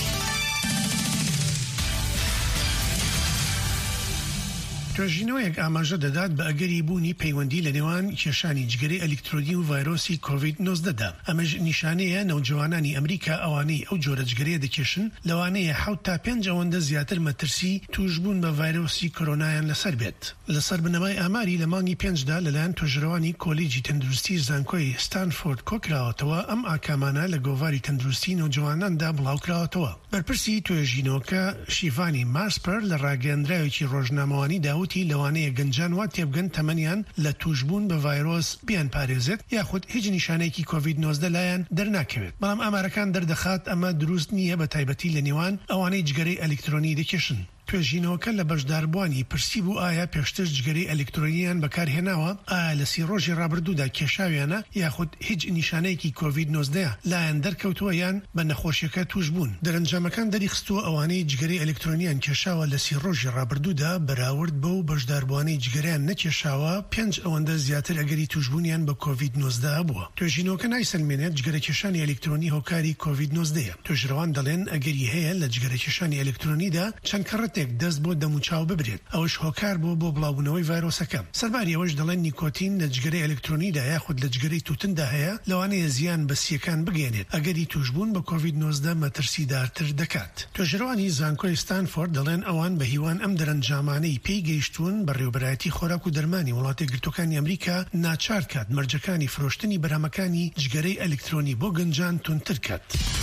توێژینەوەیەک ئاماژە دەدات بە ئەگەری بوونی پەیوەندی لە نێوان کێشانی جگەرەی ئەلکترۆنی و ڤایرۆسی کۆڤید نۆزدە. ئەمەش نیشانەیە نەوجەوانانی ئەمریکا ئەوانەی ئەو جۆرە جگەرەیە دەکێشن لەوانەیە حەوت تا پێنج ئەوەندە زیاتر مەترسی توشبوون بە ڤایرۆسی کۆرۆنایان لەسەر بێت. لەسەر بنەمای ئاماری لە مانگی پێنجدا لەلایەن توێژەرەوانی کۆلیجی تەندروستی زانکۆی ستانفۆرد کۆکراوەتەوە ئەم ئاکامانە لە گۆڤاری تەندروستی نەوجەواناندا بڵاوکراوەتەوە. بەرپرسی توێژینەوەکە شیڤانی ماسپەر لە ڕاگەیاندراوێکی ڕۆژنامەوانی داوتی لەوانەیە گەنجان وا تێبگەن تەمەنیان لە توشبوون بە ڤایرۆس بیان پارێزێت یاخود هیچ نیشانەیەکی کۆڤید نۆزدە لایەن دەرناکەوێت. بەڵام ئامارەکان دەردەخات ئەمە دروست نییە بە تایبەتی لە نێوان ئەوانەی جگەرەی ئەلکترۆنی دەکێشن. توێژینەوەکە لە بەشداربوانی پرسی بوو ئایا پێشتر جگەرەی ئەلکترۆنیان بەکارهێناوە ئایا لە سی ڕۆژی ڕابردوودا کێشاویانە یاخود هیچ نیشانەیەکی کۆڤید نۆزدە لایەن دەرکەوتووە یان بە نەخۆشیەکە توش بوون. دەرەنجامەکان دەریخستووە ئەوانەی جگەرەی ئەلکترۆنیان کێشاوە لە سی ڕۆژی ڕابردوودا بەراورد بەو بەشداربوانەی جگەرەیان نەکێشاوە پێنج ئەوەندە زیاتر ئەگەری توشبوونیان بە کۆڤید نۆزدە بووە. توێژینەوەکە نایسەلمێنێت جگەرەکێشانی ئەلکترۆنی هۆکاری کۆڤید نۆزدەیە. توێژەرەوان دەڵێن ئەگەری هەیە لە جگەرەکێشانی ئەلکترۆنیدا چەند کەڕەتێک دەست بۆ دەموچاو ببرێت ئەوش هۆکار بۆ بۆ بڵاوبوونەوەی ڤایرۆسەکە. سەرباری ئەوەش دەڵێن نیکۆتین لە جگەرەی ئەلکترۆنیدا یاخود لە جگەرەی تووتندا هەیە لەوانەیە زیان بەسیەکان بگێنێت ئەگەری توشبوون بە کۆڤید نۆزدە مەترسیدارتر دەکات. توێژەرەوانی زانکۆی ستانفۆرد دەڵێن ئەوان بە هیوان ئەم دەرەنجامانەی پێی گەیشتوون بەڕێوەبەرایەتی خۆراک و دەرمانی وڵاتی گرتوەکانی ئەمریکا ناچار کات مەرجەکانی فرۆشتنی بەرهەمەکانی جگەرەی ئەلکترۆنی بۆ گەنجان تونتر کات.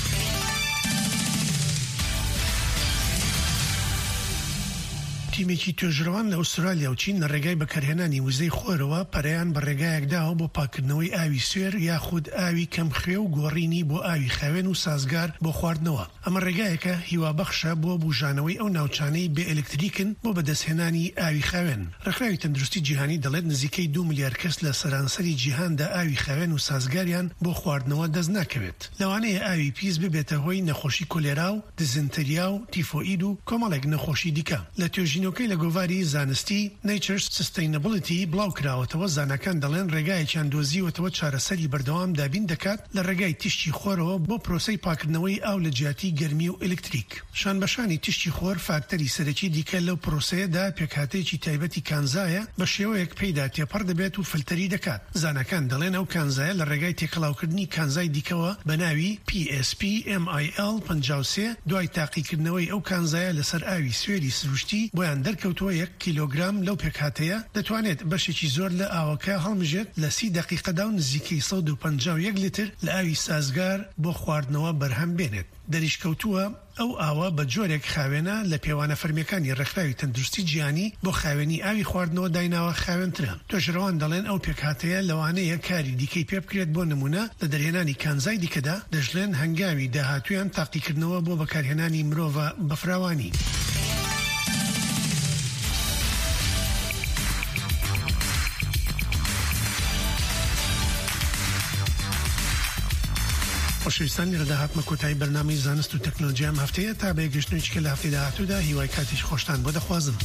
تیمێکی توێژەرەوان لە ئوسترالیا و چین لە ڕێگای بەکارهێنانی وزەی خۆرەوە پەرەیان بە ڕێگایەکداوە بۆ پاکردنەوەی ئاوی سوێر یاخود ئاوی کەم خوێ و گۆڕینی بۆ ئاوی خاوێن و سازگار بۆ خواردنەوە. ئەمە ڕێگایەکە هیوابەخشە بۆ بوژانەوەی ئەو ناوچانەی بێ ئەلکتریکن بۆ بەدەستهێنانی ئاوی خاوێن. ڕێکخراوی تەندروستی جیهانی دەڵێت نزیکەی دو ملیار کەس لە سەرانسەری جیهاندا ئاوی خاوێن و سازگاریان بۆ خواردنەوە دەست ناکەوێت. لەوانەیە ئاوی پیس ببێتە هۆی نەخۆشی کۆلێرا و دزنتەریا و تیفۆئید و کۆمەڵێک نەخۆشی دیکە. لە توێژینەوەکەی لە گۆڤاری زانستی Nature Sustainability بڵاو کراوەتەوە زانەکان دەڵێن ڕێگایەکیان دۆزیوەتەوە چارەسەری بەردەوام دابین دەکات لە ڕێگای تیشتی خۆرەوە بۆ پرۆسەی پاکردنەوەی ئاو لە جیاتی گەرمی و ئلکتریک. شانبەشانی تیشتی خۆر فاکتەری سەرەکی دیکە لەو پرۆسەیەدا پێکهاتەیەکی تایبەتی کانزایە بە شێوەیەک پێیدا تێپەڕ دەبێت و فلتەری دەکات. زانەکان دەڵێن ئەو کانزایە لە ڕێگای تێکەڵاوکردنی کانزای دیکەوە بە ناوی پی ئێس پی ئێم ئای ئێل پەنجا و سێ دوای تاقیکردنەوەی ئەو کانزایە لەسەر ئاوی سوێری سروشتی بۆیان دەرکەوتووە یەک کیلۆگرام لەو پێکهاتەیە دەتوانێت بەشێکی زۆر لە ئاوەکە هەڵمژێت لە سی دقیقەدا و نزیکەی سەد و پەنجا و یەک لیتر لە ئاوی سازگار بۆ خواردنەوە بەرهەم بێنێت. دەریشکەوتووە ئەو ئاوە بە جۆرێک خاوێنە لە پێوانە فەرمیەکانی ڕێکخراوی تەندروستی جیهانی بۆ خاوێنی ئاوی خواردنەوە دایناوە خاوێنترە. توێژەرەوان دەڵێن ئەو پێکهاتەیە لەوانەیە کاری دیکەی پێ بکرێت بۆ نمونە لە دەرهێنانی کانزای دیکەدا دەژڵێن هەنگاوی داهاتویان تاقیکردنەوە بۆ بەکارهێنانی مرۆڤ بەفراوانی. خۆشەویستانی ڕێداهاتمە کۆتایی بەرنامەی زانست و تەکنۆلۆژیام هەفتەیە تا بەیەگەشتنێککە لە هەفتەی داهاتوودا هیوای کاتیش خۆشتان بۆ دەخوازم.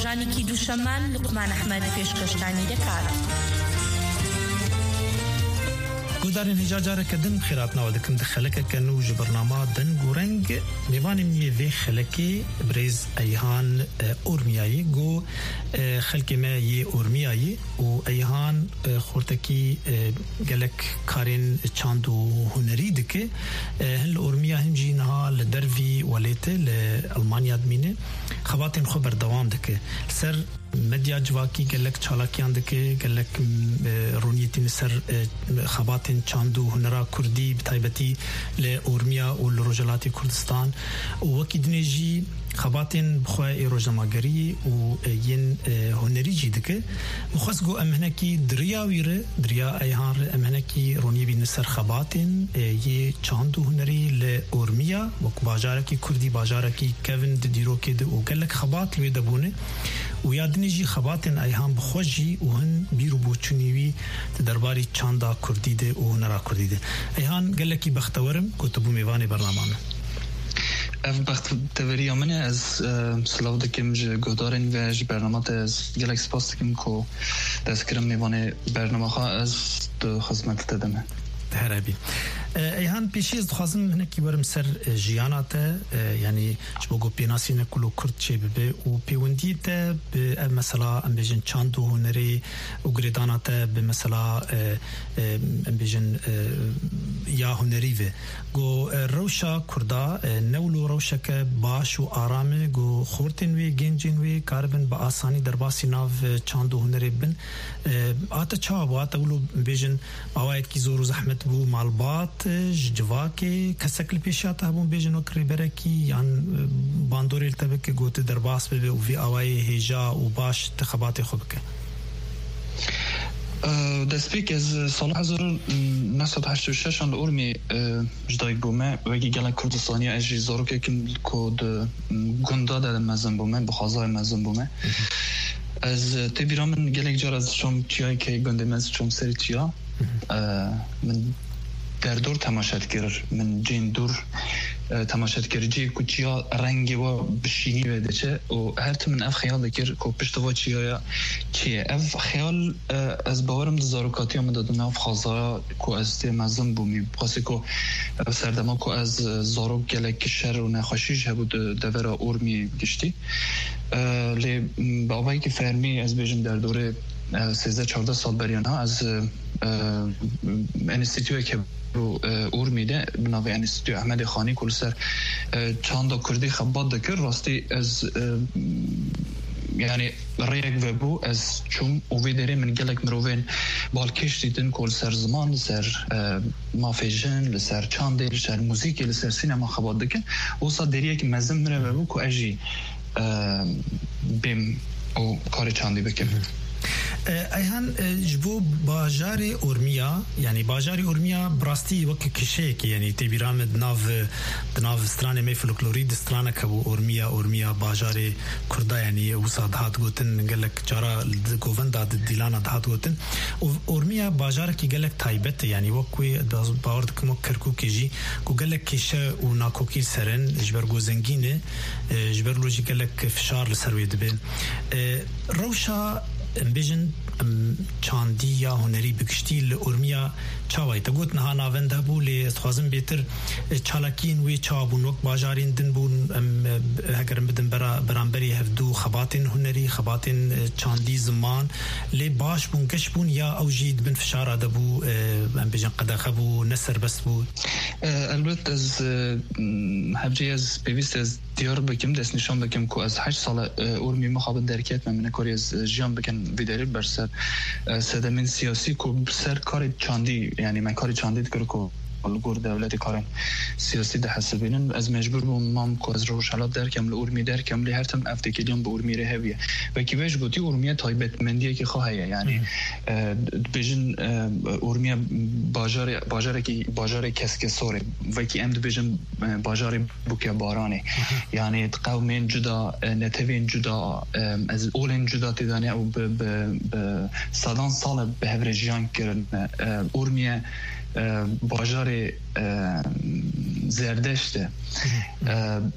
شەمان لوقمان ئەحمەد پێشکەشتانی دەکات. گودارین هجاجاره کدن خیرات نوادکم دخلکه کنو جبرنامه دن گورنگ میوانیم یه وی خلکی بریز ایهان اورمیایی گو خلکی ما یه اورمیایی و ایهان خورتکی گلک کارین چاندو هنری دکه هل اورمیا هم جینها لدروی ولیته لألمانیا دمینه خباتین خبر دوام دکه سر مدیا جواکی گلک چالاکیان دکه گلک رونیتی سر خباتین چاندو هنرا کردی بتایبتی لأورمیا و لروجلاتی کردستان و وکی دنیجی خباتين بخواه روزنامه‌گری و ين هنری جی دکه مخص گو امهنکی دریا ویره دریا ایهان امهنکی رونی بی نصر خباتين یه چاندو هنری لأورمیا وک باجارکی کردی باجارکی کوین دیرو که دو گلک خبات لوی دبونه و یادنی جی خباتين ایهان بخوجی و هن بیرو بوچونیوی درباری چاندا کردی ده و هنرا کردی ده ایهان گلکی بختورم کتبو میوانی برنامه اف بخت تبری منه از سلاو دکم ج گودارین و ج برنامه از گلکس پاس دکم کو دست کرم میوانه برنامه ها از دو خدمت دادم تهربی ایهان پیشی از خواستم هنکی برم سر جیاناته یعنی چبو گو پیناسی نکلو کرد چه ببه و پیوندیته به مثلا ام بیجن چاندو هنری و گریداناته به مثلا ام بیجن یا هنری و گو روشا کردا نولو روشا که باش و آرامه گو خورتین وی گنجین وی کاربن با آسانی در باسی ناو چاندو هنری بن آتا چاو آتا ولو بیجن باواید کی زور و زحمت بو مالبات جواکی کسکل پیشات هبون بیجن و کریبرکی یان باندوری التبک گوت در باس ببه و وی آوای هیجا و باش تخبات خوب که دسپیک از سال هزار و نهصد و هشتاد و شش اند اورمی جدای بومه وگی گله کردستانی اجی زارو که کم کود گندا دادم مزن بومه بخوازای مزن بومه از تبیرامن گله جار از شم چیایی که گنده مز شم سری چیا من در دور تماشات کرد من جین دور تماشات کرد جی کوچیا رنگی و بشینی بده چه و هر من اف خیال کرد کو پشت و چیا چیه اف خیال از باورم دزاروکاتی آمده دو ناف خازا کو از مزن بومی بخاصی کو سردما کو از زارو گلک شر و نخوشیش بود دورا اورمی گشتی لی بابایی که فرمی از بیجم در دوره سیزده چهارده سال بریان ها از انستیتیوی که اور میده بناوی انستیتیو احمد خانی کل سر چاندا کردی خبات دکر راستی از یعنی ریک و بو از چون اوی داره من گلک مروین بالکش دیدن کل سر زمان لسر مافیجن لسر چانده لسر موزیک لسر سینما خبات دکن اوسا دریه که مزم مره و بو که اجی بیم او کار چاندی بکم ایهان جبو باجار اورمیا یعنی باجار اورمیا براستی وک کشه که یعنی تبیرام دناو دناو استرانه می فولکلورید استرانه کبو اورمیا اورمیا باجار کردا یعنی وساد هات گوتن گلک چارا گووند داد دیلانا دات گوتن اورمیا باجار کی گلک تایبت یعنی وکوی باورد کمو کرکو کیجی کو گلک کشه و ناکوکی سرن جبر گوزنگینه جبر لوجی گلک فشار لسروی دبن روشا بیجن چاندی یا هنری بکشتی لأورمیا چاوی تا گوت نها ناونده بو لی استخوازم بیتر چالاکین وی چاوبون وقت باجارین دن بون هگرم بدن برا برانبری هفدو خباتین هنری خباتین چاندی زمان لی باش بون کش بون یا او جید بن فشار آده بو بیجن قداخه بو نسر بس بو البته از هبجی از بیویست از دیار بکم دست نشان بکم که از هشت سال اورمی مخابط درکت من من کاری از جیان بکن ویداری بر سر سدمین سیاسی که سر کار چاندی یعنی من کاری چاندی دکر که الگور دولتی کارن سیاسی ده حسابینن از مجبور بوم مام که از روشالات درکم لأورمی درکم لی هر تم افتکیلیان به اورمی رهویه و کی ویش گوتی اورمیه تایبت مندیه که خواهیه یعنی بیجن اورمیه باجار باجار کی باجار کسک سوره و کی امد بیجن باجار بوکه بارانه یعنی قومین جدا نتوین جدا از اولین جدا تدانه او به صدان سال به هفرجیان کرن اورمیه باجار زردشته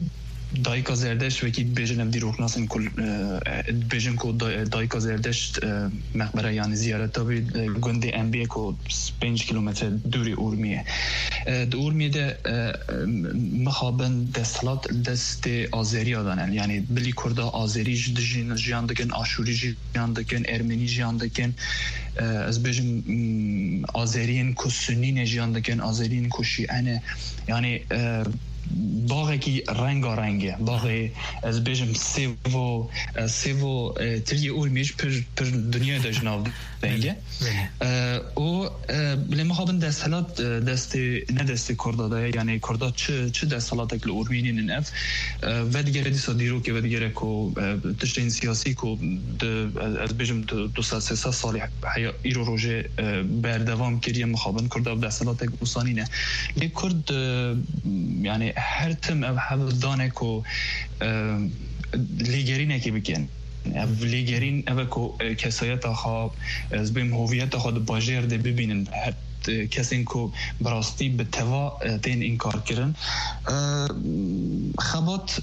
دایکا زردشت وکی بیجن دیروک ناسن کل بیجن کو دایکا زردشت مقبره یعنی زیارت تابی گنده ام بی کو پنج کیلومتر دوری اورمیه د اورمیه ده مخابن دستلات دست آذری دانن یعنی بلی کردا آذری جدجین جیان دکن آشوری جیان دکن ارمنی جیان دکن از بیجم آذرین کو سنی جیان دکن آذرین کو شیعه یعنی باغی که رنگارنگه باغی از بیشم سیو سیو تری اورمیش پر پر دنیا داشناو دنگه و بله ما خواهیم دستلات دست نه دست کرداده یعنی کردا چه چه دستلاتی که اورمینی نف و دیگه دیسا دیرو که و دیگه کو تشتین سیاسی کو از بیشم دو سال سه سال حیا ایرو روزه بردوام کردیم ما خواهیم کردا دستلاتی که اوسانینه لی کرد یعنی هر تم او حول دانه کو لیگرینه که بکن او لیگرین او کو کسایت خواب از بیم هویت خواب باجر ده ببینن کسی که براستی به توا تین انکار کردن خبات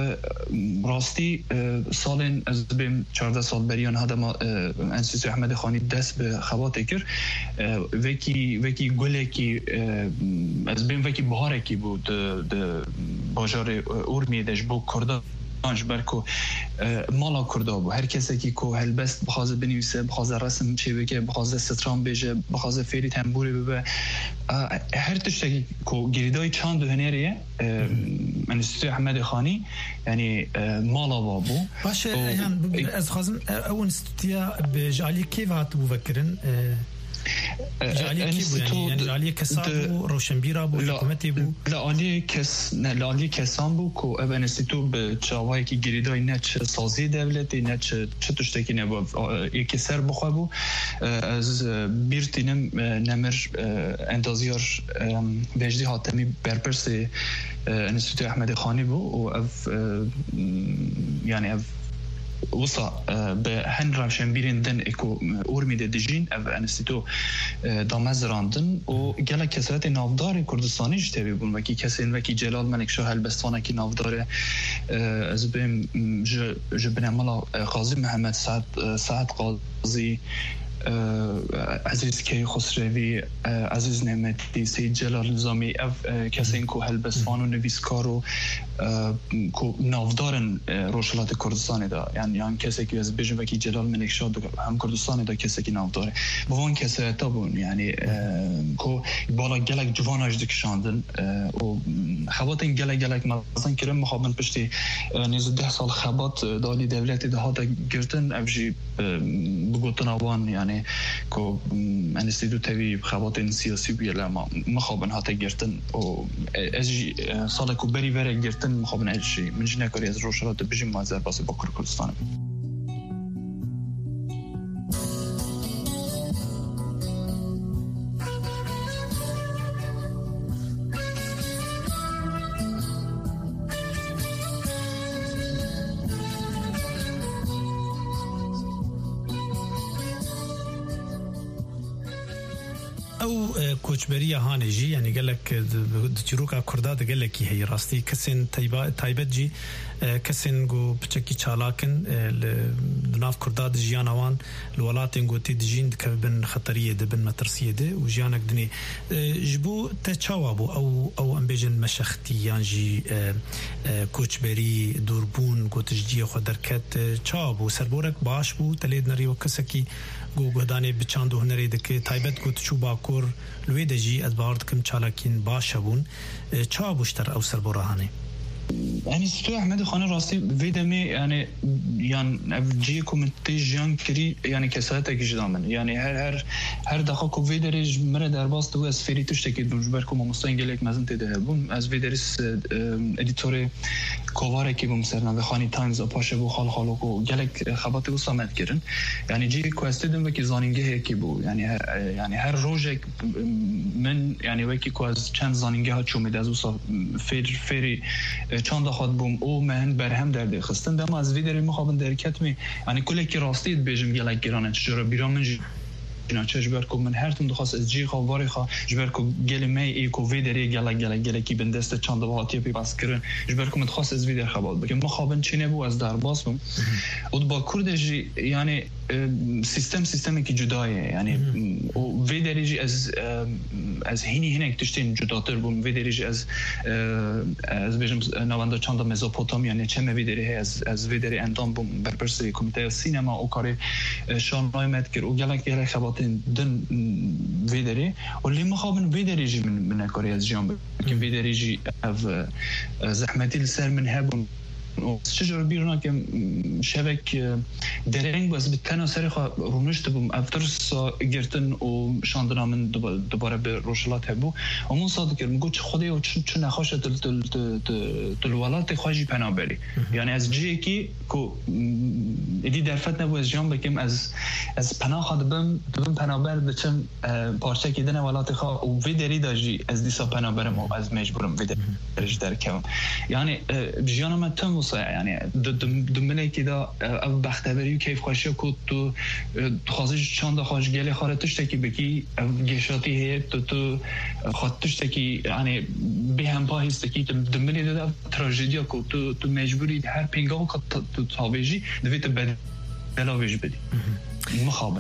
راستی سال از بین چهارده سال بریان هده ما انستیتوی احمد خانی دست به خبات کرد وکی وکی گله کی از بین وکی بهاره کی بود باجار اورمی دش بو کرده آنش برکو مالا کرده بود هر کسی که کو هلبست بخواد بنویسه بخواد رسم چه بگه بخواد سترام بشه بخواد فری تنبوری ببه هر تشتی کو گریدای چند هنریه انستیتوی احمد خانی یعنی مالا بابو باشه از خازم اون انستیتویا به جالی کی وقت بفکرن جالی کی بود یعنی جالی کسان بود روشنبیرا بود حکومتی بود لالی کس نه لالی کسان بود که اون انستیتو به چاوایی که گریدای نه چه سازی دولتی نه چه چه تشتکی نه بود یکی سر بخواه بود از بیرتینم نمر اندازیار وجدی حاتمی برپرس انستیتو احمد خانی بود و اف یعنی اف وصا به هن روشنبیرین دن اکو اورمیده دجین او انستیتو دامز راندن و گله کسرت نافدار کردستانی جتبی بون وکی کسی وکی جلال منک شو هلبستانه کی نافدار از بیم جبنمالا قاضی محمد سعد سعد قاضی عزیز کی خسروی عزیز نعمتی سید جلال نظامی اف کسی کو هلبستان و نویسکارو کو نافدارن روشلات کردستان دا یعنی یعنی کسی که از بیشتر وکی جلال منکشاد هم کردستان دا کسی که نافداره بوان کسی تا بون یعنی کو بالا گلک جوان اجد کشاندن و خباتن گلک گلک مثلا کرم مخابن پشتی نیز ده سال خبات دالی دولتی ده ها دا گرتن افجی بگوتن آوان یعنی کو انستیتو تبی خبات سیاسی بیله ما مخابن ها تا گرتن و از سال کو بری وره گرتن مخابن اجی من جنه کاری از روشلات بجیم مازر باسی با کردستان کوچبری هانجی یعنی گلک دچروکا کرداد گلکی هی راستی کسین تایبا تایبت جی کسین گو بچکی چالاکن لناف کرداد جیانوان الولاتن گو تدجین کبن خطریه دبن مترسیه ده و جیانک دنی جبو تچاوابو او او ام بیجن مشختی یانجی کوچبری دوربون گو تجدیه خود درکت چاوابو سربورک باش بو تلید نریو کسکی گو گهدانی بچاندو هنری دکه تایبت گو تچو باکور لوی دجی ادبارد کم چالاکین باشبون چا بوشتر او سربورهانه انستیتو احمد خانی راستی ویدمی یعنی یعنی جی کمیته جان کری یعنی کسایت کی جدامن یعنی هر هر هر دقیقه کو ویدرج مره در باست و از فری توش تکی دونجبر کو مستنگلک مزن تده بون از ویدرس ادیتور کوواره کی بم سرنا خانی تایمز پاشه بو خال خالو کو گلک خبات و سامت کردن یعنی جی کو استدم و کی زانینگه کی بو یعنی یعنی هر روزک من یعنی وکی کو از چند زانینگه ها چومید از او فری فری چند خود بوم او من برهم درده خستن دم از ویدری مخابن درکت می یعنی کلی که راستید بیجم گلک گرانه چجورا بیرام من جناچه جبر کو من هر تم دخواست از جی خواری خوا جبر کو گل می ای کو ویدری گلا گلا گلا کی بندست چند واتی پی باس کرن جبر کو من دخواست از ویدر خبال بگم مخابن چینه بو از درباس بم و با کردجی یعنی سیستم سیستمی که جدایه یعنی و ویدریجی از از هینی هینه تشتین جداتر بوم ویدریجی از از بجم نوانده چند مزوپوتامیا یعنی چه ویدری از از ویدری اندام بوم برپرسی کمیته سینما او کاری شانای مد کر و گلک گلک خباتین دن ویدری و لی مخابن ویدریجی من من کاری از جام که ویدریجی از زحمتی لسر من هبون شجر بیرون که شبک درنگ باز بتنا سری خو رونشت بوم افترس گرتن و شاندنامن دوباره به روشلات هبو همون صادق کرد میگه خدای و چون نخواش تل تل تل ولات خواجی پنابری یعنی از جی کی کو ایدی درفت نبود از جام بکم از از پناه خود بم بم پنابر بچم پارچه کردن ولات خوا و ویدری داجی از دیسا پنابرم و از مجبورم ویدریش در کم یعنی جیانم تم يعني دمنه كده او بختبری و کیف خوشی کو تو خوازش چند خوش گله خارتش تکی بکی گشاتی هی تو تو خاطش تکی یعنی به هم پاهیست کی دمنه ده تراژدیا کو تو تو مجبوری هر پینگا و تو تابجی دویت بد بلاویج بدی مخابن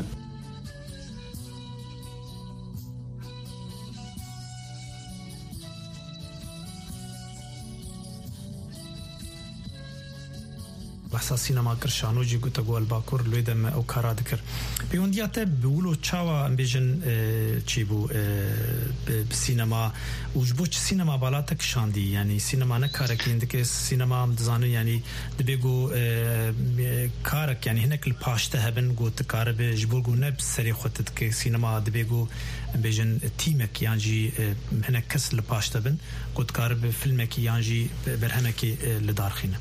بحث سینما کرشانو جی گوت گوال باکور لویدم او کارا دکر بیوندیات بولو چاوا بیژن چی بو سینما وجبو سینما بالاتک شاندی یعنی سینما نه کارکین دک سینما مزانه یعنی دبیگو کارک یعنی هنک الپاشته هبن گوت کار به جبو گو نه سری خطت که سینما دبیگو بیژن تیمک یعنی هنک کس الپاشته بن گوت کار به فیلمک یعنی برهمک لدارخینه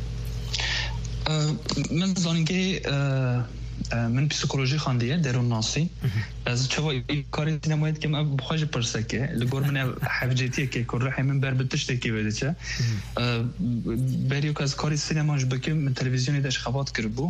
من زانگی من پسیکولوژی خواندیه درون ناسی از چه کاری نماید که من بخواج پرسکه لگور من حفجتیه که کار رحی من بر بتشتکی بده چه بریو که از کاری سینماش بکم من تلویزیونی داشت خبات کربو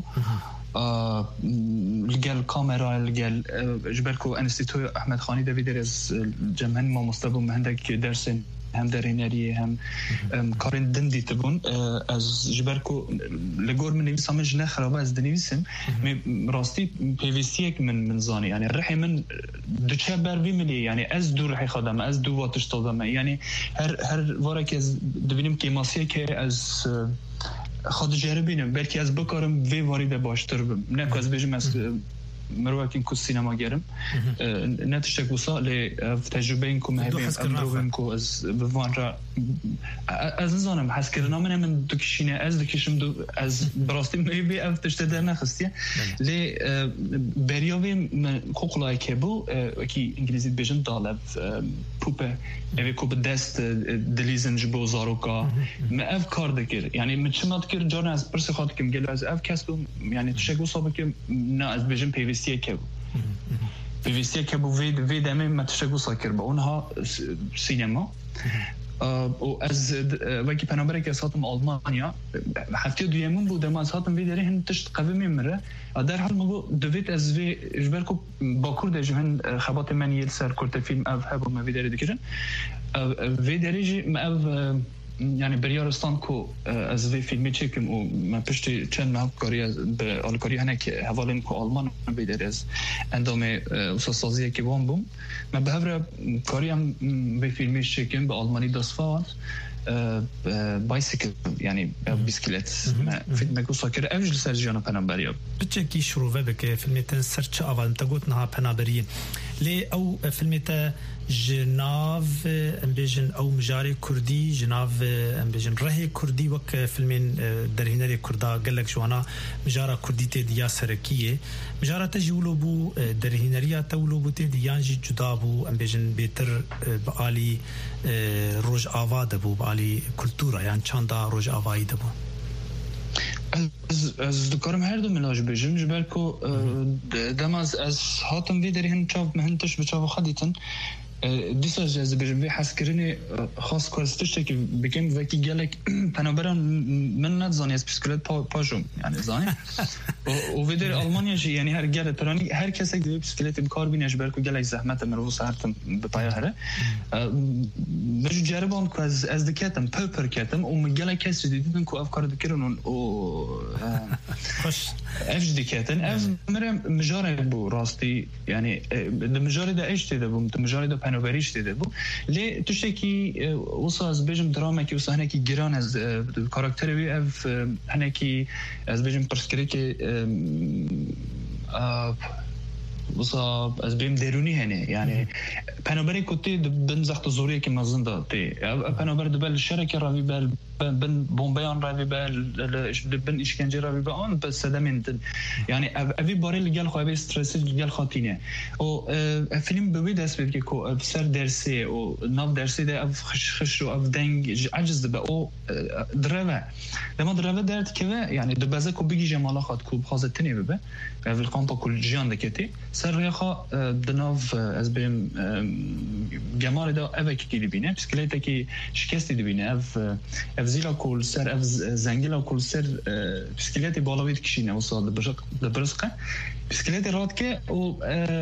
لگل کامرا لگل جبرکو انستیتوی احمد خانی دویدر از جمعن ما مستبو مهندک درسین هم درینری هم کارن دندی تبون از جبرکو لگور من نویسم جنه خرابه از دنویسم می راستی پیوستیک من من زانی یعنی رحی من دوچه بر بی ملی یعنی از دو رحی خدام از دو واتش دادم یعنی هر هر واره که از دبینیم که ماسیه که از خود جربینم بلکه از بکارم وی وارد باشتر بم نه که از بجم از مروکین کو سینما گرم نتشک وصا ل تجربه این کو مهبین امروزم کو از بوان را از نزانم حس کردم من من دکشینه از دکشم دو از براستی میبی اف تشتدر نخستیه ل بریاوی خوکلای که بو کی انگلیسی بجن دالب پوپه اوی کو به دست دلیزن جبو زاروکا ما اف کار دکر یعنی من چمات کر جان از پرس خاطر کم گل از اف کسب یعنی تشک وصا بکم نه از بجن پیوستیه که پیوستیه که بو وید وید همه متشکو ساکر با اونها سینما و از وکی پنابره که ساتم آلمانیا هفته دویمون بود اما از ساتم ویدری هن تشت قوی میمره در حال مگو دوید از وی جبرکو با کرده جهن خبات من یل سر کرده فیلم او هبو ما ویدری دکرن ویدری جی ما او يعني بريارستان كو از في فيلمي تشيكم و ما بشتي چند ما كاري به الكاري هناك حوالين كو آلمان بيدر از اندام وسازی که وام بوم ما بهبره کاری هم به فیلمي تشيكم به آلمانی داسفات بايسيكل يعني بسكليت فيلم كو ساكر اوج لسرجيانا پنابريا بچكي شروع بك فيلمتن سرچ اول انت قلت نها پنابري لي او فيلمتا جناف امبيجن او مجاري كردي جناف امبيجن رهي كردي وك فيلمين درهنري كردا قالك جوانا مجارا كردي تي ديا سركيه مجارا تجولو بو درهنريا تولو بو تي ديانجي جدا بو امبيجن بيتر بالي روج آوا دبو بالي كولتورا يعني چاندا روج آوایی دبو از از دکارم هر دو ملاج بجم جبرکو دم از از هاتم وی داری هن چاو مهنتش بچاو خدیتن دیسا جذب بجنبی حس کردن خاص کارستش که بکن وکی گلک پنابران من ندزانی از بسکلت پا پاجم یعنی زانی و ویدر آلمانیا جی یعنی هر گله پرانی هر کسی که بسکلت بکار بینش برکو گلک زحمت مرو ساعتم بپایا هره بجو جربان که از از دکتم پپر کتم و مگلک کسی دیدن که افکار دکرن و خوش افج دکتن اف مرم مجاره بو راستی یعنی مجاره دا ايش تده بو مجاره دا پنوبریش تده بو لی توشه کی وصل از بجم دراما کی وصل هنکی گران از کاراکتر وی اف هنکی از بجم پرسکری که وصل از بیم درونی هنه یعنی پنوبری کتی بن زخت زوری که مزن داتی پنوبر دبل شرکه راوی بل بن بومبیان راوی بل بن اشکنجه راوی به آن بس صدمین یعنی اوی باری لگل خواه استرسی لگل خاطینه و فیلم بوی دست بید که کو سر درسی و ناف درسی ده اف خش خش و اف دنگ عجز به او دروه لما دروه درد که یعنی دبازه کو بگی جمالا خواهد کو بخوازه تنی ببه اوی القامپا کل جیان دکتی سر ریخا دناف از بیم جمال دا اوی که دی بینه بسکلیتا که شکستی دی بینه اف افزیلا کل سر اف زنگیلا کل سر بسکلیت بالاوید کشینه و سال دبرسقه بسکلیت راد که و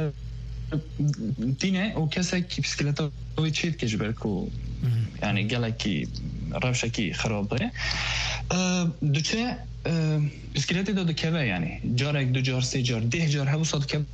دینه و کسی که بسکلیتا وی چید کش برکو یعنی گله که روشه که خراب داره دوچه بسکلیت دا دکوه یعنی جار یک دو جار سه جار ده جار هفو ساد که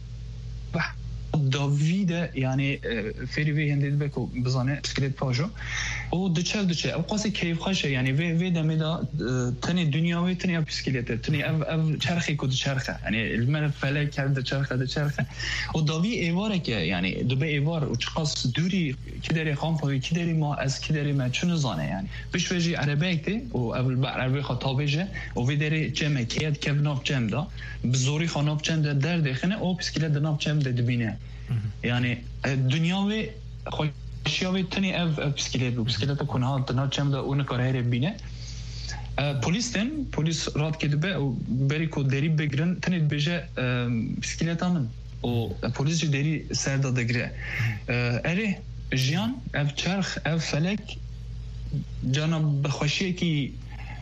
داویده یعنی فری وی هندید بکو بزنه بسکلیت پاجو او دوچه دوچه او قاسی کیف خاشه یعنی وی وی دمیدا تنی دنیاوی تنی بسکلیت تنی اف اف چرخی کد چرخه یعنی المن فلک کرد چرخه ده چرخه او داوی ایواره که یعنی دو به ایوار او چقاس دوری کی داری خامپوی کی داری ما از کی داری ما چون زانه یعنی بش وجی عربی ته او اول عربی خطابه او وی داری جمع کید کبناف جمع دا بزوری خاناب چند در داخله او بسکلیت دناف جمع دبینه یعنی دنیاوی خوشیاوی تنی اف بسکلیت بو بسکلیت کنها تنها چم دا اون کاره هر بینه پلیس تن پلیس راد که دبه و بری کو دری بگرن تنی بجه بسکلیت همن و پلیس جی دری سر دا دگره اره جیان اف چرخ اف فلک جانا بخوشیه کی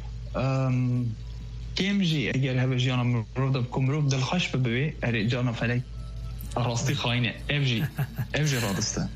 کم جی اگر هوا جانا مرود بکم مرود دلخوش ببوی اره جانا فلک راستی خاینه اف جی اف جی رادسته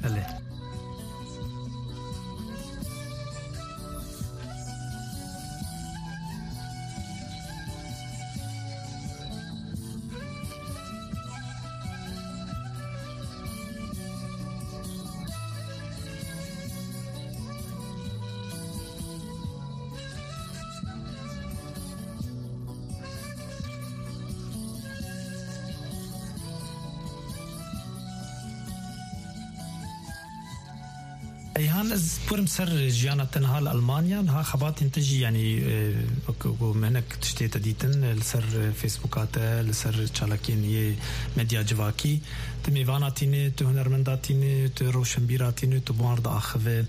ایهان از پرم سر جیانا تنها الألمانيا ها خبات انتجي يعني ومنك تشتيت ديتن لسر فيسبوكاته لسر چالاكين يه ميديا جواكي تميواناتيني تو هنرمنداتيني تو روشنبيراتيني تو بوارد آخوه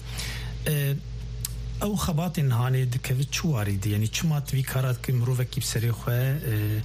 او خبات انهاني دكوه چو واريد يعني چما توي كارات که مروفه کی بسری خواه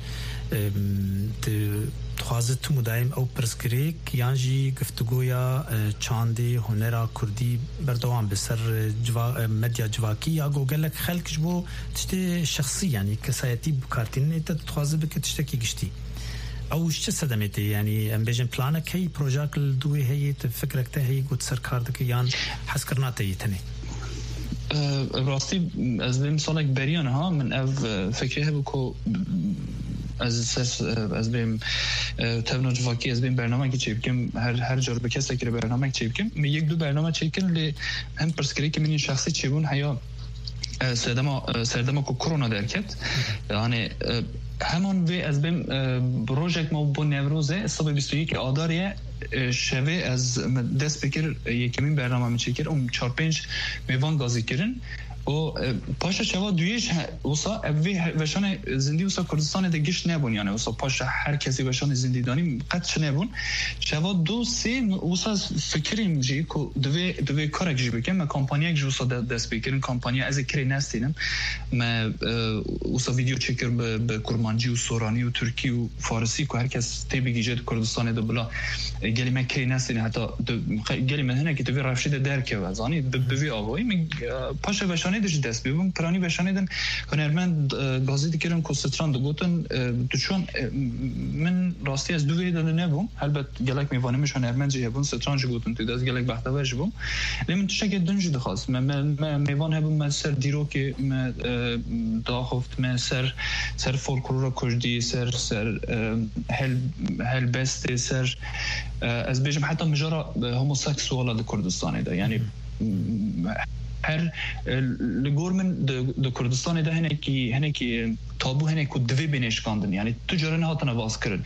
تخوازت تو مدایم او پرسکریک یانجی گفتگویا چاندی هنرا کردی بردوان بسر جوا مدیا جواکی یا گوگلک خلقش بو تشتی شخصی یعنی کسایتی بکارتین ایتا تخوازه بکه تشتکی گشتی اوش چه صدمتی یعنی ام بیجن پلانک هی پروژاک دوی هی فکرک ته هی گوت سر کاردک یان حس کرنا ته یتنی راستی از بیم سالک بریان ها من اف فکریه بکو از از بیم تبناج واقعی از بیم برنامه که چه بکم هر هر جور به کسی که برنامه چه بکم می یک دو برنامه چه کن لی هم پرسکری که منی شخصی چه بون هیا سردما سردما کو کرونا درکت یعنی همون وی از بیم پروژه ما با نوروزه صبح بیست و یک آذریه شوه از دست بکر یکمین برنامه میچه کر اون چهار پنج میوان گازی کردن و پاشا شوا دویش وسا اوی وشان زندی وسا کردستان ده گشت نبون یعنی وسا پاشا هر کسی وشان زندیدانی قدش نبون شوا دو سه وسا فکریم جی کو دوی دوی کارک جی بکن ما کمپانیک جو وسا دست بکرین کمپانی از کری نستینم ما وسا ویدیو چکر به کرمانجی و سورانی و ترکی و فارسی کو هر کس تبی گیجت کردستان ده بلا گلی ما کری نستین حتی گلی من هنر که دوی رفشید درک وزانی دوی آوایی من پاشا وشانی دش دست بیبم پرانی وشانی دن هنرمند گازی دیگران کوستران دو گوتن دوچون من راستی از دوی دادن نبوم البته گلک میوانه میشون هنرمند جی هبون سترانج گوتن تو دست گلک بختور جبوم لیمن تشکر دنج دخواست من میوان هبون من سر دیرو که من داخفت من سر سر فولکلور کردی سر سر هل هل بست سر از بیشم حتی مجرا هوموسکسوال در کردستان ده یعنی هر لگورمن د کردستان ده هنه کی هنه کی تابو هنه کو دوی بینش کاندن یعنی تجارن هاتن واس کرن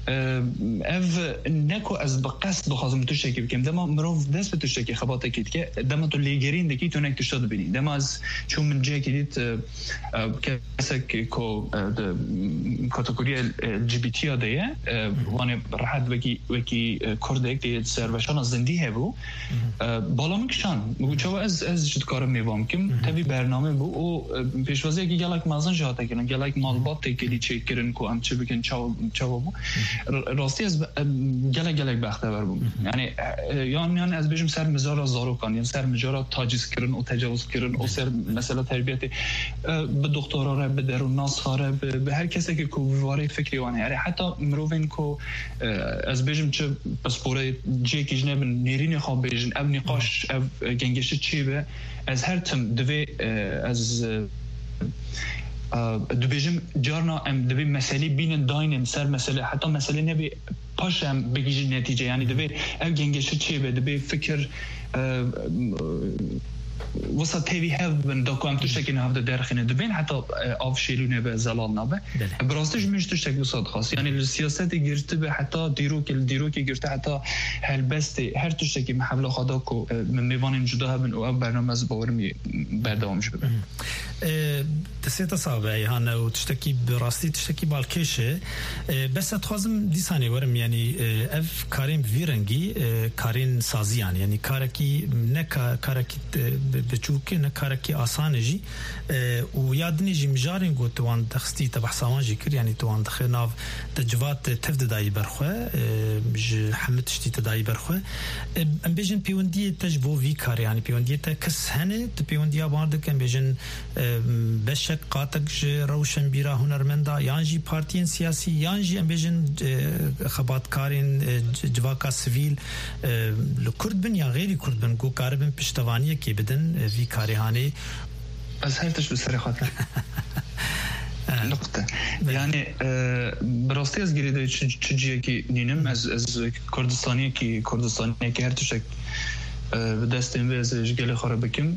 اف نکو از بقصد بخوازم تو شکی بکم دما مروف دست به تو شکی خباته کید که دما تو لیگرین دکی تو نک تشتاد بینی دما از چون من جه کدید کسک کو کاتگوری جی بی تی ده وانه راحت وکی وکی کردک دید سروشان زندی هبو بالا مکشان مگو چوا از از جد کارم میوام کم تبی برنامه بو او پیشوازی که گلک مازن جاته کنن گلک مالبات تکلی چک کردن کو ام چه بکن چاو چاو بو راستی از گلک گلک بختور بو یعنی یان یان از بیشم سر مزار زاروکان یعنی سر مزار تاجیز کردن و تجاوز کردن او سر مثلا تربیت به دکترا به درون ناس خاره به هر کسی که کو واره فکری وانه یعنی حتی مروین کو از بیشم چه پاسپورت جی کی جنب نرین خواب بیشن اب نقاش اب گنگش چی به از هر تم دوی از دو بیجم جارنا ام دوی مسئله بین داینن سر مسئله حتی مسئله نبی پاش هم بگیجی نتیجه یعنی دوی او گنگش چی به دوی فکر وسط تیوی هف بن داکو هم توشتکی نهفته درخینه دبین حتی آف شیلونه به زلال نبه براستش میش توشتک وسط خاص یعنی السیاست گرته به حتی دیروک دیروک گرته حتی هل بست هر توشتکی محبلا خدا کو میوان جدا هبن و برنامه از باورمی بردوامش ببن تسيت صعبة يعني وتشتكي براستي تشتكي بالكيشة بس أتخازم دي ثانية ورم يعني أف كارين فيرنجي كارين سازي يعني يعني كاركي نكا كاركي بتشوكي نكاركي آسانجي ويادني جي مجارين قو توان دخستي تبع سامانجي كر يعني توان دخلنا تجوات تفد داي برخوة ج حمد شتي تداي برخوة أم بيجن بيوندي تجبو في كار يعني بيوندي تكس هنه تبيوندي أباردك أم بيجن بشك قاتك روشن بيرا هنرمندا يانجي بارتين سياسي يانجي ام بيجن خبات كارين جواكا سيفيل لكرد بن يا غير كرد بن كو كاربن پشتوانيه كي بدن في كاريهاني از هرتش بسري خاطر نقطة يعني براستی از گریده چجیه که نینم از از کردستانی که کردستانی که هر تشک به دست این ویزش گله خاره بکم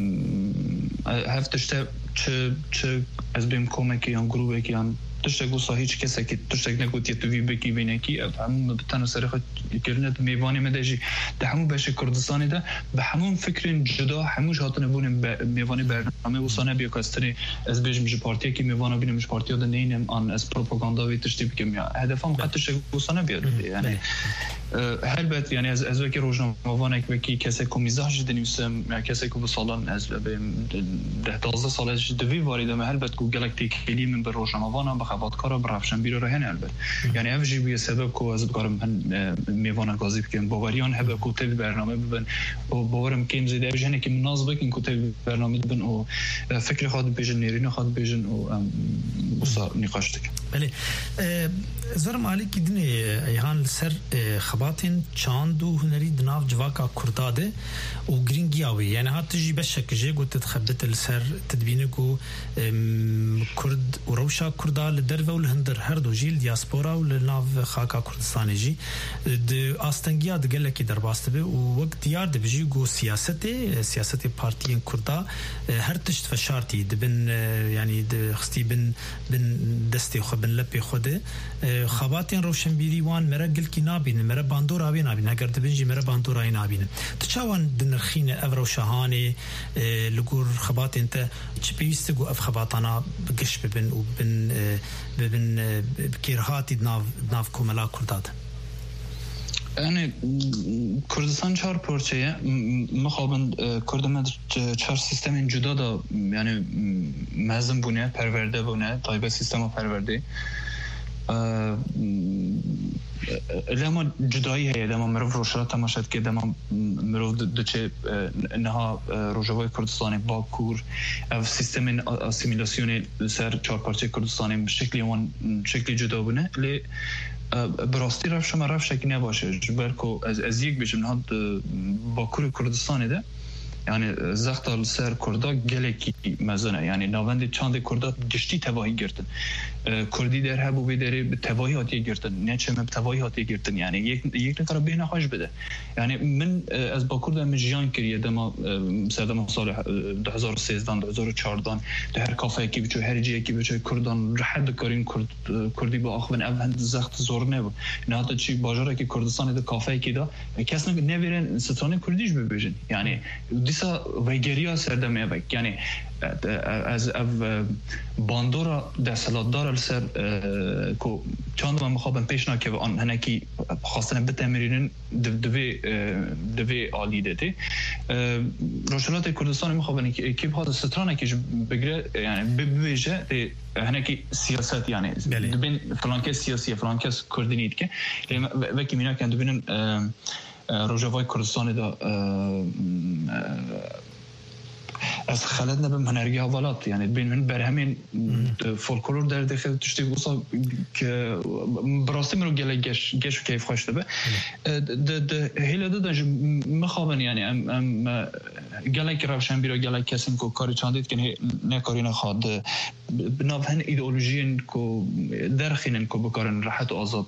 هفتش تا چه چه از بیم کمکی یا گروه کی یا تشک گوسا هیچ کسی که تشک نگوت یه توی بکی بینه کی هم بتنو سرخ کرنت میوانی مدجی ده همون بشه کردستانی ده به همون فکرین جدا همون هاتن بونیم میوانی برنامه وسانه بیا کاستنی از بیش میشه پارتی کی میوانو بینیم میشه پارتی ده نینم آن از پروپاگاندا وی تشتی بکم یا هدفم قد تشک وسانه بیاد یعنی هر بات یعنی از از وکی روزنامه‌وانه که کسی که میزاج دنیسم یا کسی که بسالان از به ده دوازده سال از دوی واریدم هر بات کو گالاکتیک کلی من به روزنامه‌وانه بخواد کارا برافشن بیرو رهن البته یعنی افجی به سبب کو از کارم میوان گازی بکن باوریان هبه کو تبی برنامه ببن و باورم کیم زیاد افجنه که مناسب کن کو تبی برنامه ببن و فکر خود بیجن نیرین خود بیجن و وسا نقاش تک بله زرم علی کی دنی ایهان سر خباتین چاندو هنری دناف جواکا کرداده و گرینگیاوی یعنی هات جی بشک جی گوت تخبت السر تدبینه کو کرد و روشا کردال در و الهندر هر دو جیل دیاسپورا و لناف خاکا کردستانی جی د آستنگیا دگله کی در باسته به و وقت دیار د بجی گو سیاست سیاست پارتیین کردا هر تشت فشارتی دبن یعنی د خستی بن بن دستی خو بن لپی خوده خباتین روشنبیری وان مره گل کی نابین مره باندور آبی نابین اگر دبنجی مره باندور آی نابین تچوان دنرخین افرو شهانه لگور خباتین تا چپیست گو اف خباتانا بگش ببن و بن ببن بکیرهاتی دناف دناف کوملا کرداد. یعنی کردستان چهار پارچه‌یه مخابن کردم چهار سیستم جدا دا یعنی مزن بونه پرورده بونه تایبه سیستم پرورده لما جدایی هست لما مروف روشلا تماشد که لما مروف دچه نها روجوای کردستان باکور او سیستم اسیمیلاسیون سر چهار پارچه کردستان شکلی وان شکلی جدا بونه لی براستی رفت شما رفت شکلی نباشه جبر که از, از یک بیشم نهاد باکور کردستان ده یعنی زختال سر کردا گلکی مزنه یعنی ناوند چند کردا گشتی تواهی گرتن کردی در هبو بیداری به تواهی هاتی گرتن نه چه مب تواهی هاتی گرتن یعنی یک یک نکار بین خوش بده یعنی من از با کرد مجیان کریه دما سردم سال دو هزار و سیزده دو هزار و چهارده در هر کافه کی بچو هر جایی کی بچو کردان راحت کارین کرد کردی با آخوان اول زخت زور نبود نه حتی چی باجره که کردستان ده کافه کی دا کس نگ نمیرن ستانه کردیش ببیجن یعنی دیسا ویگریا سردم میاد یعنی از اف باندورا دستلات دار سر کو چند ما مخابن پیشنا که آن هنکی خواستن بتمرینن دوی دوی عالی دته روشلات کردستان مخابن که که هذا سترانه که بگره یعنی ببیجه هنکی سیاست یعنی بین فلانکه سیاسی فلانکه کردنید که وکی مینا که ببینن روجوای کردستان دا از خلد نبم هنرگی حوالات یعنی بین من بر همین فولکلور در داخل تشتی گوسا که براستی من رو گله گش گش و کیف خوشته به د د هیله دادن مخابن یعنی ام ام گله که روشن بیرا گله کسیم که کاری چندید که نه کاری نخواد بنابه هن ایدئولوژی که درخینن که بکارن راحت و آزاد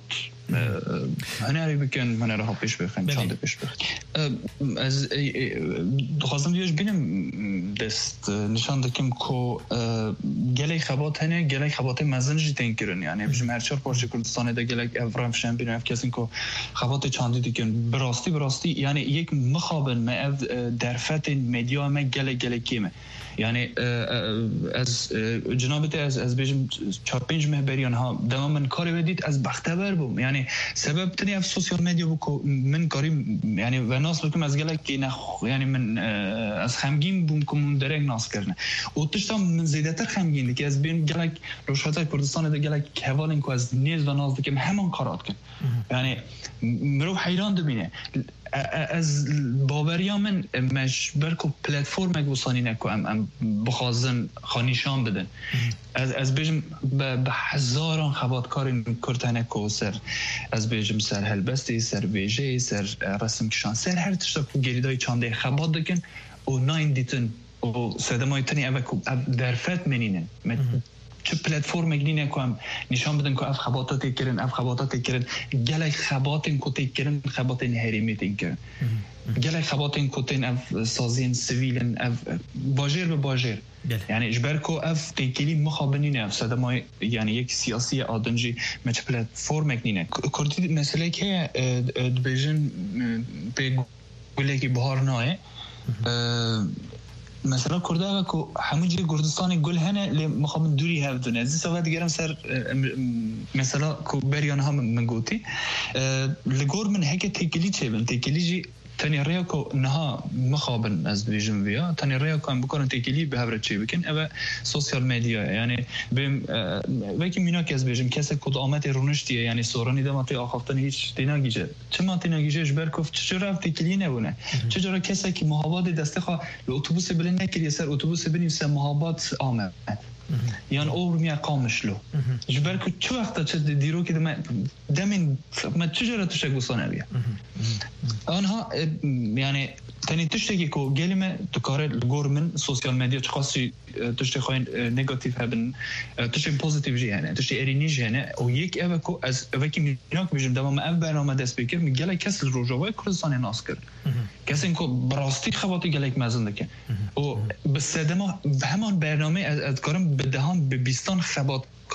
هنری بکن هنر ها پیش بخیم چند پیش بخیم از خواستم دیوش بینم دست نشان دکم که گله خبات هنه گله خبات مزن جی تنکرن یعنی بجم هر چهار پارچه کردستانه ده گله افرام فشن بینم کسین که خبات چندی دکن براستی براستی یعنی یک مخابن ما اف درفت مدیا ما گله گله کیمه یعنی از جنابت از از بیشم چهار پنج مهبریان ها دام من کاری بدید از بختبر بوم یعنی سبب تنی اف سوشال مدیا بکو من کاری یعنی و ناس بکم از گله کی نه یعنی من از خمگین بوم کمون درک ناس کرنه و تشتم من زیادتر خمگین که از بین گله روشات کردستان ده گله حوالن کو از نیز و ناز دکم همان کارات کن یعنی مرو حیران دبینه از باوریا من مش برکو پلتفرم گوسانی نکو ام ام بخوازن خانیشان بدن از از بیشم به هزاران خباتکار کرتنه کو سر از بیشم سر هلبستی سر ویژه سر رسم کشان سر هر تشتا گریدای چانده خبات دکن و ناین دیتن و سدمای تنی اوکو درفت منینن چه پلتفرم نینه که هم نشان بدن که اف خباتات کردن اف خباتات کردن گله خباتن کتی کردن خباتن هریمیتن کردن گله خباتن کتن اف سازین سویلن اف باجر به باجر یعنی اجبر که اف تیکلی مخابنینه اف صدمای یعنی یک سیاسی آدنجی مچ پلتفرم نینه کردی مسئله که دبیجن به گله که بهار نایه مثلا کرده که همون جای کردستان گل هنه لی مخابن دوری هفته از سواد دیگرم سر مثلا که بریان هم من گوتی لگور من هک تکلی چه بن تکلی جی تانی ریا که نه مخابن از بیشم ویا تانی ریا که هم بکنن تکلی به هفته چه بکن اوه سوشال مدیا یعنی بیم وکی مینا که از بیشم کسی کد آمد رونشتیه یعنی سورانی دماتی آخفتن هیچ دیناگیجه چه ما دیناگیجه اجبر کفت چرا تکلی نبونه چرا کسی که محابات دسته خوا اتوبوس بلند نکردی سر اتوبوس بنیم سر محابات آمد یان اور می قامشلو جبر که چه وقت چه دیرو که دم دمین ما چجوری توش گوسانه بیا آنها یعنی تنی تشتگی که گلیم تو کار گورمن سوشال مدیا چه خاصی تشتی خواهن نگاتیو هبن تشتی پوزیتیو جی هنه تشتی ارینی جی هنه و یک اوه که از اوه که مینا که بیشم دمام او برنامه دست بکر می گله کسی روژاوای کردستان ناس کرد کسی اینکه براستی خواهی گله یک مزنده که و بسیده ما همان برنامه از کارم بدهم به بیستان خبات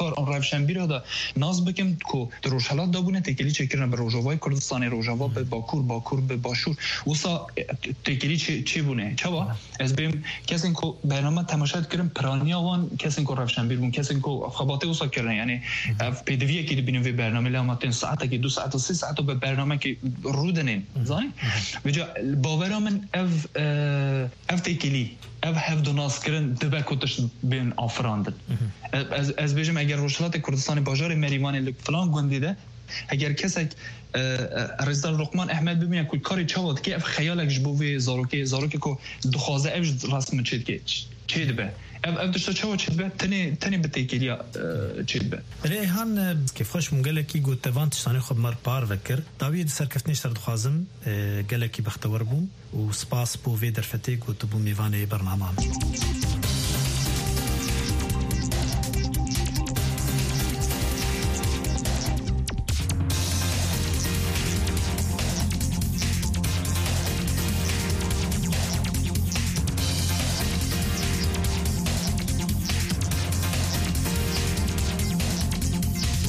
کار آن روشنبیر دا ناز بکم کو دروشالات دابونه تکلی چکرن به روجاوای کردستان روجاوا به باکور باکور به باشور وسا تکلی چی چی بونه چوا از بیم کسی کو برنامه تماشا کردم پرانی آوان کسی کو روشنبیر بون کسی کو خباته وسا کردن یعنی پی دی وی کی ببینیم برنامه لاماتن ساعت کی دو ساعت و سه ساعت به برنامه کی رودنین زانی بجا باورم من اف اف تکلی اف هف دو ناس کردن دو کتش بین آفراندن از از بجم اگر روشلات کردستان باجار مریوان فلان گندیده اگر کسی رزدار رقمان احمد ببینه که کاری چاود که اف خیالک جبوی زاروکی زاروکی که دخوازه اف رسم چید که چید به اف اف دشتا چاود چید به تنی تنی بتیکیلیا چید به ریحان که خوش مونگله کی گوت توان تشتانی خود مر پار وکر داوید سرکفتنی شتر دخوازم گله کی بختور بوم و سپاس بو وی درفتی گوت بو میوانه برنامه